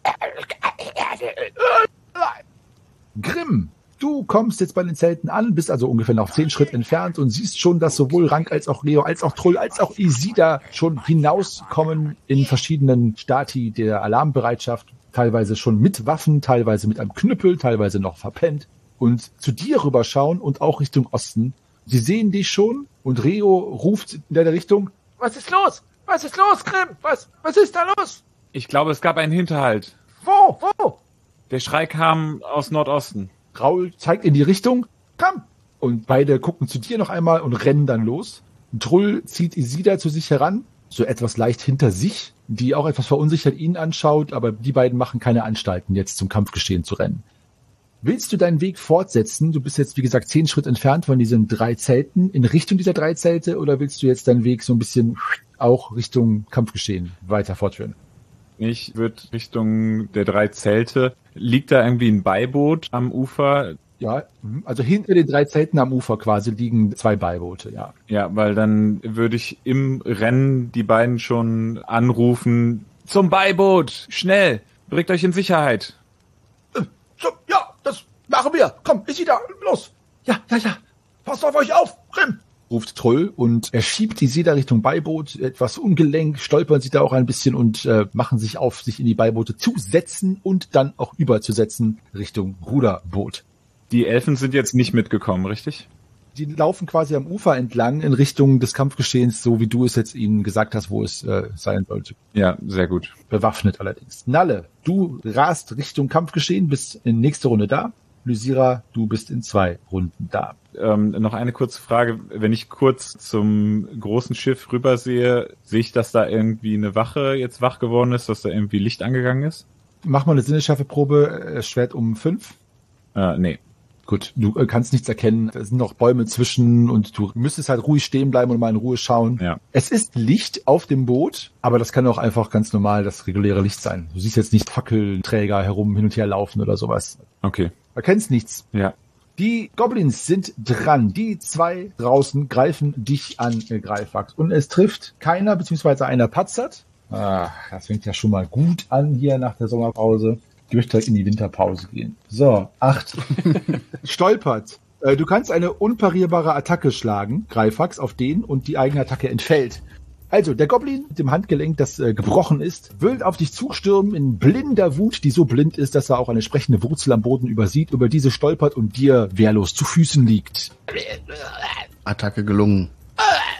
Grimm, du kommst jetzt bei den Zelten an, bist also ungefähr noch zehn Schritt entfernt und siehst schon, dass sowohl Rank als auch Leo, als auch Trull, als auch Isida schon hinauskommen in verschiedenen Stati der Alarmbereitschaft. Teilweise schon mit Waffen, teilweise mit einem Knüppel, teilweise noch verpennt und zu dir rüberschauen und auch Richtung Osten. Sie sehen dich schon und Reo ruft in deine Richtung. Was ist los? Was ist los, Grimm? Was, was ist da los? Ich glaube, es gab einen Hinterhalt. Wo, wo? Der Schrei kam aus Nordosten. Raul zeigt in die Richtung. Komm! Und beide gucken zu dir noch einmal und rennen dann los. Trull zieht Isida zu sich heran, so etwas leicht hinter sich, die auch etwas verunsichert ihn anschaut, aber die beiden machen keine Anstalten, jetzt zum Kampfgeschehen zu rennen. Willst du deinen Weg fortsetzen? Du bist jetzt, wie gesagt, zehn Schritt entfernt von diesen drei Zelten, in Richtung dieser drei Zelte, oder willst du jetzt deinen Weg so ein bisschen auch Richtung Kampfgeschehen weiter fortführen? Ich würde Richtung der drei Zelte. Liegt da irgendwie ein Beiboot am Ufer? Ja, also hinter den drei Zelten am Ufer quasi liegen zwei Beiboote, ja. Ja, weil dann würde ich im Rennen die beiden schon anrufen. Zum Beiboot! Schnell! Bringt euch in Sicherheit! Äh, so, ja, das machen wir! Komm, ist sie da? Los! Ja, ja, ja! Passt auf euch auf! Grimm! Ruft Trull und er schiebt die Seda Richtung Beiboot. Etwas ungelenk, stolpern sie da auch ein bisschen und äh, machen sich auf, sich in die Beiboote zu setzen und dann auch überzusetzen Richtung Ruderboot. Die Elfen sind jetzt nicht mitgekommen, richtig? Die laufen quasi am Ufer entlang in Richtung des Kampfgeschehens, so wie du es jetzt ihnen gesagt hast, wo es äh, sein sollte. Ja, sehr gut. Bewaffnet allerdings. Nalle, du rast Richtung Kampfgeschehen, bist in nächste Runde da. Lysira, du bist in zwei Runden da. Ähm, noch eine kurze Frage. Wenn ich kurz zum großen Schiff rübersehe, sehe ich, dass da irgendwie eine Wache jetzt wach geworden ist, dass da irgendwie Licht angegangen ist? Mach mal eine Sinnesschärfeprobe, äh, Schwert um fünf. Äh, nee. Gut, du kannst nichts erkennen, da sind noch Bäume zwischen und du müsstest halt ruhig stehen bleiben und mal in Ruhe schauen. Ja. Es ist Licht auf dem Boot, aber das kann auch einfach ganz normal das reguläre Licht sein. Du siehst jetzt nicht Fackelträger herum, hin und her laufen oder sowas. Okay. Erkennst nichts. Ja. Die Goblins sind dran. Die zwei draußen greifen dich an, äh, Greifax. Und es trifft keiner, beziehungsweise einer patzert. Ah, das fängt ja schon mal gut an hier nach der Sommerpause. Ich möchte direkt in die Winterpause gehen. So, acht. Stolpert. Äh, du kannst eine unparierbare Attacke schlagen, Greifax, auf den und die eigene Attacke entfällt. Also, der Goblin mit dem Handgelenk, das äh, gebrochen ist, will auf dich zustürmen in blinder Wut, die so blind ist, dass er auch eine sprechende Wurzel am Boden übersieht, über diese stolpert und dir wehrlos zu Füßen liegt. Attacke gelungen.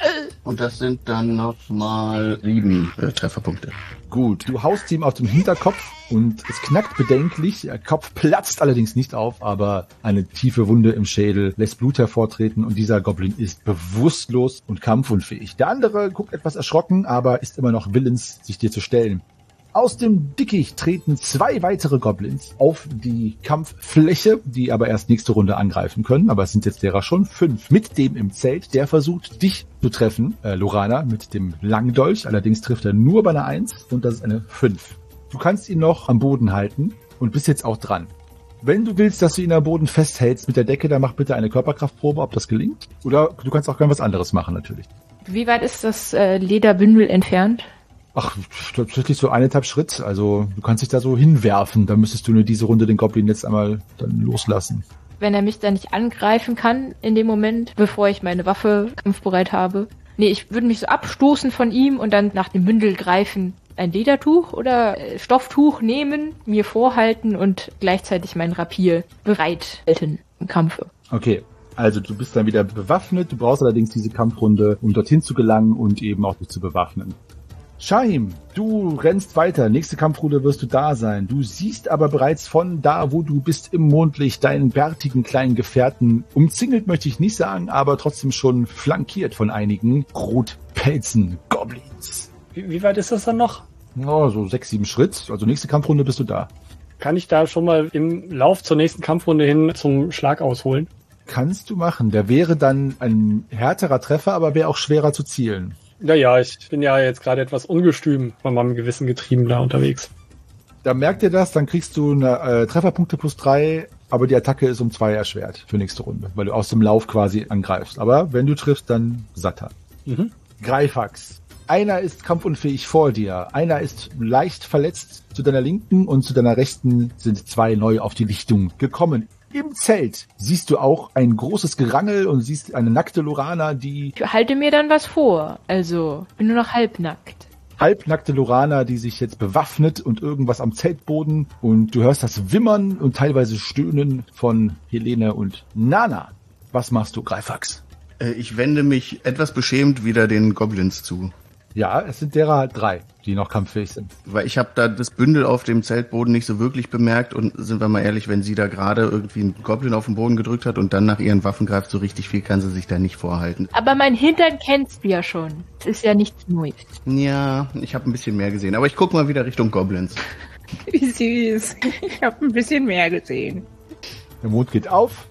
Und das sind dann nochmal sieben äh, Trefferpunkte. Gut, du haust ihm auf den Hinterkopf und es knackt bedenklich. Der Kopf platzt allerdings nicht auf, aber eine tiefe Wunde im Schädel lässt Blut hervortreten und dieser Goblin ist bewusstlos und kampfunfähig. Der andere guckt etwas erschrocken, aber ist immer noch willens, sich dir zu stellen. Aus dem Dickicht treten zwei weitere Goblins auf die Kampffläche, die aber erst nächste Runde angreifen können. Aber es sind jetzt derer schon fünf. Mit dem im Zelt, der versucht, dich zu treffen, äh, Lorana, mit dem Langdolch. Allerdings trifft er nur bei einer eins und das ist eine fünf. Du kannst ihn noch am Boden halten und bist jetzt auch dran. Wenn du willst, dass du ihn am Boden festhältst mit der Decke, dann mach bitte eine Körperkraftprobe, ob das gelingt. Oder du kannst auch gerne was anderes machen, natürlich. Wie weit ist das äh, Lederbündel entfernt? Ach, tatsächlich so eineinhalb Schritt. Also du kannst dich da so hinwerfen. Dann müsstest du nur diese Runde den Goblin jetzt einmal dann loslassen. Wenn er mich dann nicht angreifen kann in dem Moment, bevor ich meine Waffe kampfbereit habe. Nee, ich würde mich so abstoßen von ihm und dann nach dem Bündel greifen. Ein Ledertuch oder Stofftuch nehmen, mir vorhalten und gleichzeitig mein Rapier bereit halten im Kampfe. Okay. Also du bist dann wieder bewaffnet. Du brauchst allerdings diese Kampfrunde, um dorthin zu gelangen und eben auch dich zu bewaffnen. Shahim, du rennst weiter. Nächste Kampfrunde wirst du da sein. Du siehst aber bereits von da, wo du bist, im Mondlicht deinen bärtigen kleinen Gefährten. Umzingelt möchte ich nicht sagen, aber trotzdem schon flankiert von einigen Rotpelzen, Goblins. Wie, wie weit ist das dann noch? Oh, so sechs, sieben Schritt. Also nächste Kampfrunde bist du da. Kann ich da schon mal im Lauf zur nächsten Kampfrunde hin zum Schlag ausholen? Kannst du machen. Der wäre dann ein härterer Treffer, aber wäre auch schwerer zu zielen. Naja, ich bin ja jetzt gerade etwas ungestüm von meinem Gewissen getrieben da unterwegs. Da merkt ihr das, dann kriegst du eine äh, Trefferpunkte plus drei, aber die Attacke ist um zwei erschwert für nächste Runde, weil du aus dem Lauf quasi angreifst. Aber wenn du triffst, dann satter. Mhm. Greifax. Einer ist kampfunfähig vor dir, einer ist leicht verletzt zu deiner Linken und zu deiner Rechten sind zwei neu auf die Lichtung gekommen. Im Zelt siehst du auch ein großes Gerangel und siehst eine nackte Lorana, die... Ich halte mir dann was vor. Also, bin nur noch halbnackt. Halbnackte Lorana, die sich jetzt bewaffnet und irgendwas am Zeltboden und du hörst das Wimmern und teilweise Stöhnen von Helene und Nana. Was machst du, Greifax? Äh, ich wende mich etwas beschämt wieder den Goblins zu. Ja, es sind derer drei, die noch kampffähig sind. Weil ich habe da das Bündel auf dem Zeltboden nicht so wirklich bemerkt und sind wir mal ehrlich, wenn sie da gerade irgendwie einen Goblin auf den Boden gedrückt hat und dann nach ihren Waffen greift, so richtig viel kann sie sich da nicht vorhalten. Aber mein Hintern kennst du ja schon. Das ist ja nichts Neues. Ja, ich habe ein bisschen mehr gesehen, aber ich guck mal wieder Richtung Goblins. Wie süß. Ich habe ein bisschen mehr gesehen. Der Mond geht auf.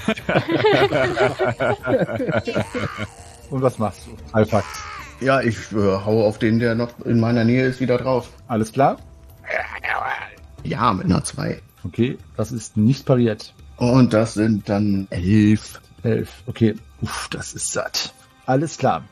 Und was machst du, Alphax? Ja, ich äh, hau auf den, der noch in meiner Nähe ist, wieder drauf. Alles klar? Ja, mit einer zwei. Okay, das ist nicht pariert. Und das sind dann elf. Elf, okay. Uff, das ist satt. Alles klar.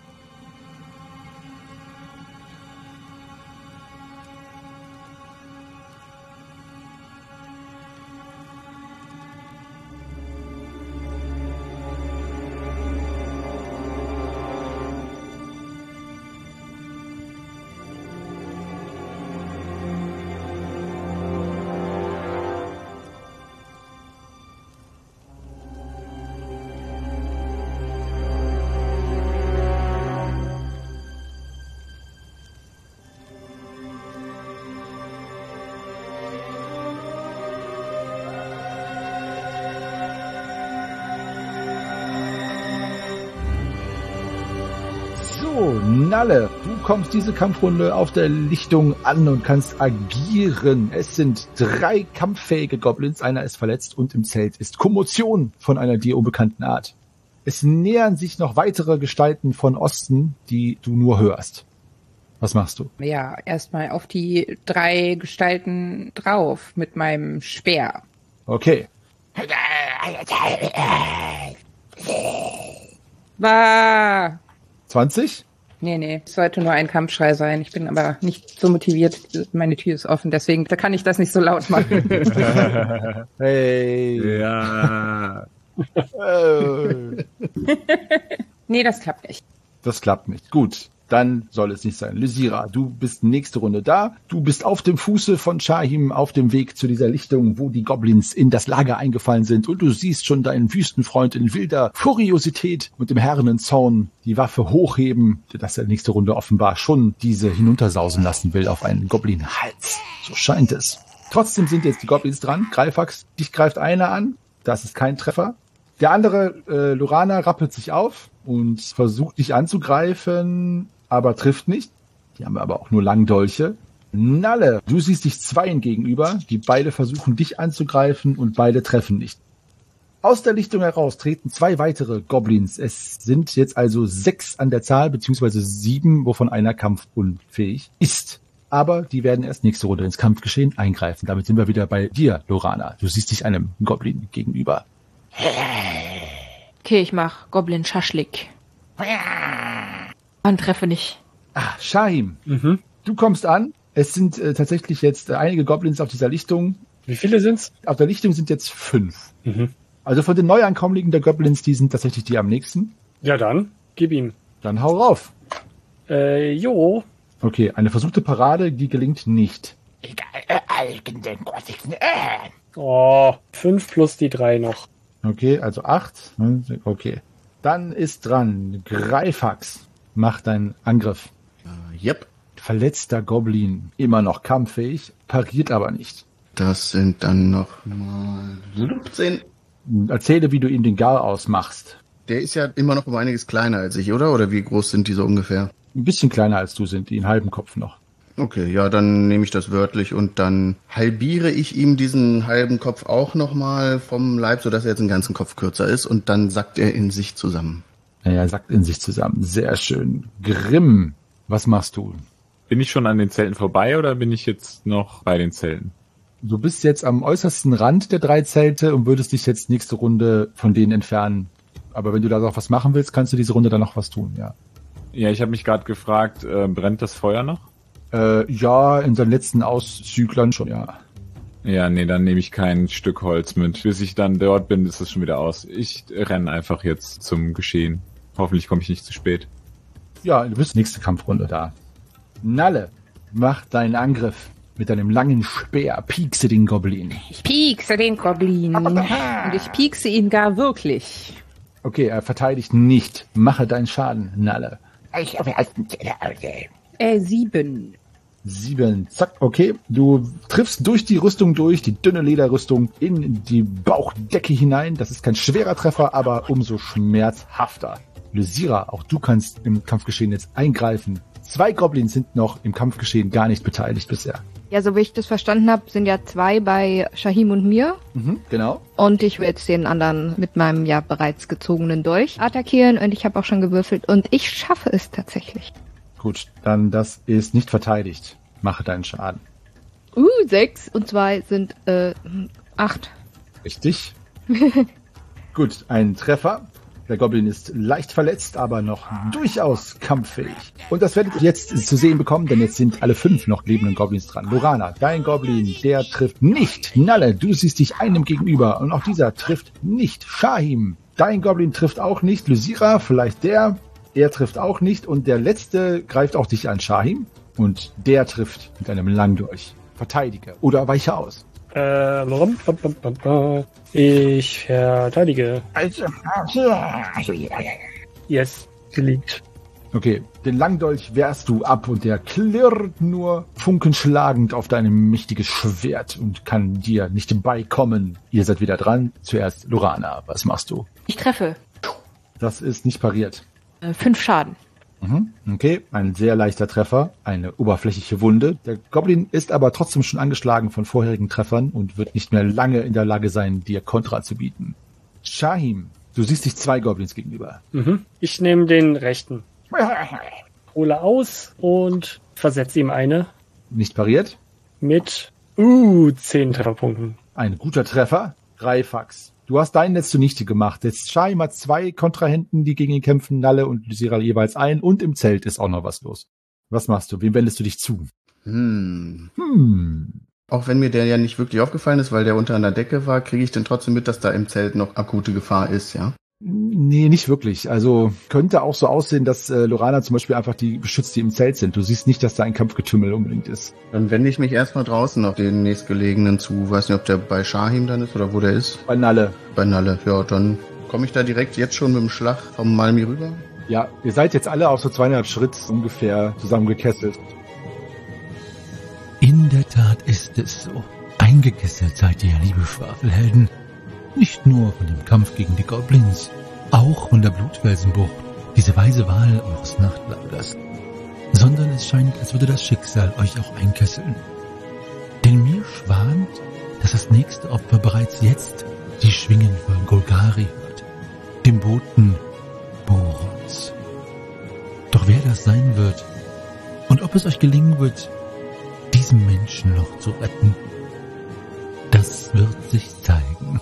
Nalle, du kommst diese Kampfrunde auf der Lichtung an und kannst agieren. Es sind drei kampffähige Goblins, einer ist verletzt und im Zelt ist Kommotion von einer dir unbekannten Art. Es nähern sich noch weitere Gestalten von Osten, die du nur hörst. Was machst du? Ja, erstmal auf die drei Gestalten drauf mit meinem Speer. Okay. Bah! zwanzig? Nee, nee, es sollte nur ein Kampfschrei sein. Ich bin aber nicht so motiviert. Meine Tür ist offen, deswegen da kann ich das nicht so laut machen. Hey. Ja. Nee, das klappt nicht. Das klappt nicht. Gut. Dann soll es nicht sein. Lysira, du bist nächste Runde da. Du bist auf dem Fuße von Shahim auf dem Weg zu dieser Lichtung, wo die Goblins in das Lager eingefallen sind. Und du siehst schon deinen Wüstenfreund in wilder Furiosität und im herrenden Zorn die Waffe hochheben, dass er nächste Runde offenbar schon diese hinuntersausen lassen will auf einen Goblin-Hals. So scheint es. Trotzdem sind jetzt die Goblins dran. Greifax, dich greift einer an. Das ist kein Treffer. Der andere, äh, Lorana, rappelt sich auf und versucht dich anzugreifen, aber trifft nicht. Die haben aber auch nur Langdolche. Nalle, du siehst dich zweien gegenüber, die beide versuchen dich anzugreifen und beide treffen nicht. Aus der Lichtung heraus treten zwei weitere Goblins. Es sind jetzt also sechs an der Zahl, beziehungsweise sieben, wovon einer kampfunfähig ist. Aber die werden erst nächste Runde ins Kampfgeschehen eingreifen. Damit sind wir wieder bei dir, Lorana. Du siehst dich einem Goblin gegenüber. Okay, ich mach Goblin Schaschlik. Und treffe nicht. Ah, Shahim, Mhm. du kommst an. Es sind äh, tatsächlich jetzt äh, einige Goblins auf dieser Lichtung. Wie viele sind's? Auf der Lichtung sind jetzt fünf. Mhm. Also von den Neuankommenden der Goblins, die sind tatsächlich die am nächsten. Ja dann, gib ihm. Dann hau rauf. Äh, jo. Okay, eine versuchte Parade, die gelingt nicht. Oh, fünf plus die drei noch. Okay, also acht. Okay. Dann ist dran. Greifax, mach deinen Angriff. Äh, yep. Verletzter Goblin, immer noch kampffähig, pariert aber nicht. Das sind dann noch mal siebzehn. Erzähle, wie du ihm den Gar ausmachst. Der ist ja immer noch um einiges kleiner als ich, oder? Oder wie groß sind die so ungefähr? Ein bisschen kleiner als du sind, die einen halben Kopf noch. Okay, ja, dann nehme ich das wörtlich und dann halbiere ich ihm diesen halben Kopf auch nochmal vom Leib, sodass er jetzt einen ganzen Kopf kürzer ist und dann sackt er in sich zusammen. Er sackt in sich zusammen. Sehr schön. Grimm, was machst du? Bin ich schon an den Zelten vorbei oder bin ich jetzt noch bei den Zelten? Du bist jetzt am äußersten Rand der drei Zelte und würdest dich jetzt nächste Runde von denen entfernen. Aber wenn du da noch was machen willst, kannst du diese Runde dann noch was tun, ja. Ja, ich habe mich gerade gefragt, äh, brennt das Feuer noch? Äh, ja, in seinen letzten Auszüglern schon, ja. Ja, nee, dann nehme ich kein Stück Holz mit. Bis ich dann dort bin, ist es schon wieder aus. Ich renne einfach jetzt zum Geschehen. Hoffentlich komme ich nicht zu spät. Ja, du bist nächste Kampfrunde da. Nalle, mach deinen Angriff. Mit deinem langen Speer piekse den Goblin. Ich piekse den Goblin. Und ich piekse ihn gar wirklich. Okay, er verteidigt nicht. Mache deinen Schaden, Nalle. Äh, sieben. Sieben, zack, okay. Du triffst durch die Rüstung durch, die dünne Lederrüstung, in die Bauchdecke hinein. Das ist kein schwerer Treffer, aber umso schmerzhafter. Lysira, auch du kannst im Kampfgeschehen jetzt eingreifen. Zwei Goblins sind noch im Kampfgeschehen gar nicht beteiligt bisher. Ja, so wie ich das verstanden habe, sind ja zwei bei Shahim und mir. Mhm, genau. Und ich will jetzt den anderen mit meinem ja bereits gezogenen Dolch attackieren. Und ich habe auch schon gewürfelt. Und ich schaffe es tatsächlich. Gut, dann das ist nicht verteidigt. Mache deinen Schaden. Uh, sechs und zwei sind äh, acht. Richtig. Gut, ein Treffer. Der Goblin ist leicht verletzt, aber noch durchaus kampffähig. Und das werdet ihr jetzt zu sehen bekommen, denn jetzt sind alle fünf noch lebenden Goblins dran. Lorana, dein Goblin, der trifft nicht. Nalle, du siehst dich einem gegenüber und auch dieser trifft nicht. Shahim, dein Goblin trifft auch nicht. Lysira, vielleicht der, er trifft auch nicht. Und der letzte greift auch dich an, Shahim. Und der trifft mit einem Langdolch. Verteidige oder weiche aus. Äh, ich verteidige. Yes, gelingt. Okay, den Langdolch wehrst du ab und der klirrt nur funkenschlagend auf deinem mächtiges Schwert und kann dir nicht beikommen. Ihr seid wieder dran. Zuerst Lorana, was machst du? Ich treffe. Das ist nicht pariert. Äh, fünf Schaden. Mhm. Okay, ein sehr leichter Treffer, eine oberflächliche Wunde. Der Goblin ist aber trotzdem schon angeschlagen von vorherigen Treffern und wird nicht mehr lange in der Lage sein, dir Kontra zu bieten. Shahim, du siehst dich zwei Goblins gegenüber. Mhm. Ich nehme den rechten. Hole aus und versetze ihm eine. Nicht pariert. Mit, uh, zehn Trefferpunkten. Ein guter Treffer. Greifax. Du hast deinen Netz zunichte gemacht. Jetzt Shahim hat zwei Kontrahenten, die gegen ihn kämpfen, Nalle und Lysira jeweils ein. Und im Zelt ist auch noch was los. Was machst du? Wem wendest du dich zu? Hm. Hm. Auch wenn mir der ja nicht wirklich aufgefallen ist, weil der unter einer Decke war, kriege ich denn trotzdem mit, dass da im Zelt noch akute Gefahr ist, ja? Nee, nicht wirklich. Also könnte auch so aussehen, dass äh, Lorana zum Beispiel einfach die beschützt, die im Zelt sind. Du siehst nicht, dass da ein Kampfgetümmel unbedingt ist. Dann wende ich mich erstmal draußen auf den nächstgelegenen zu. Weiß nicht, ob der bei Shahim dann ist oder wo der ist. Bei Nalle. Bei Nalle, ja, dann komme ich da direkt jetzt schon mit dem Schlag vom Malmi rüber. Ja, ihr seid jetzt alle auf so zweieinhalb Schritt ungefähr zusammengekesselt. In der Tat ist es so. Eingekesselt seid ihr, liebe Schwafelhelden. Nicht nur von dem Kampf gegen die Goblins, auch von der Blutfelsenbucht, diese weise Wahl eures Nachtlaugers. Sondern es scheint, als würde das Schicksal euch auch einkesseln. Denn mir schwant, dass das nächste Opfer bereits jetzt die Schwingen von Golgari hört, dem Boten Borons. Doch wer das sein wird und ob es euch gelingen wird, diesen Menschen noch zu retten, das wird sich zeigen.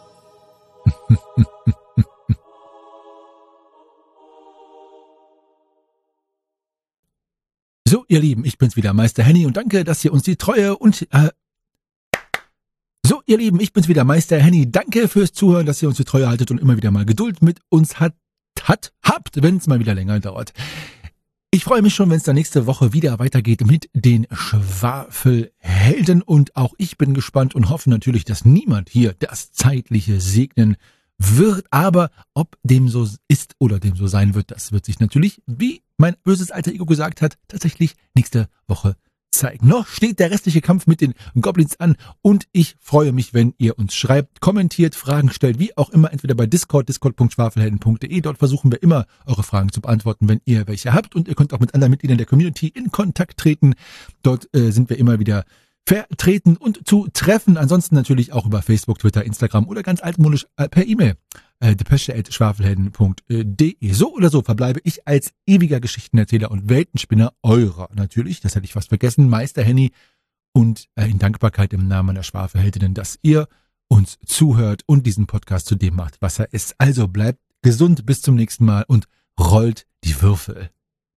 So, ihr Lieben, ich bin's wieder, Meister Henny, und danke, dass ihr uns die Treue und... Äh so, ihr Lieben, ich bin's wieder, Meister Henny. Danke fürs Zuhören, dass ihr uns die Treue haltet und immer wieder mal Geduld mit uns hat, hat habt, wenn es mal wieder länger dauert. Ich freue mich schon, wenn es dann nächste Woche wieder weitergeht mit den Schwafelhelden, und auch ich bin gespannt und hoffe natürlich, dass niemand hier das Zeitliche segnen wird, aber ob dem so ist oder dem so sein wird, das wird sich natürlich, wie mein böses alter Ego gesagt hat, tatsächlich nächste Woche zeigen. Noch steht der restliche Kampf mit den Goblins an, und ich freue mich, wenn ihr uns schreibt, kommentiert, Fragen stellt, wie auch immer, entweder bei Discord, discord punkt schwafelhelden punkt de. Dort versuchen wir immer, eure Fragen zu beantworten, wenn ihr welche habt, und ihr könnt auch mit anderen Mitgliedern der Community in Kontakt treten. Dort äh, sind wir immer wieder vertreten und zu treffen. Ansonsten natürlich auch über Facebook, Twitter, Instagram oder ganz altmodisch äh, per E-Mail. Äh, depesche at schwafelhelden punkt de. So oder so verbleibe ich als ewiger Geschichtenerzähler und Weltenspinner eurer natürlich, das hätte ich fast vergessen, Meister Henny, und äh, in Dankbarkeit im Namen der Schwafelheldinnen, dass ihr uns zuhört und diesen Podcast zu dem macht, was er ist. Also bleibt gesund, bis zum nächsten Mal und rollt die Würfel.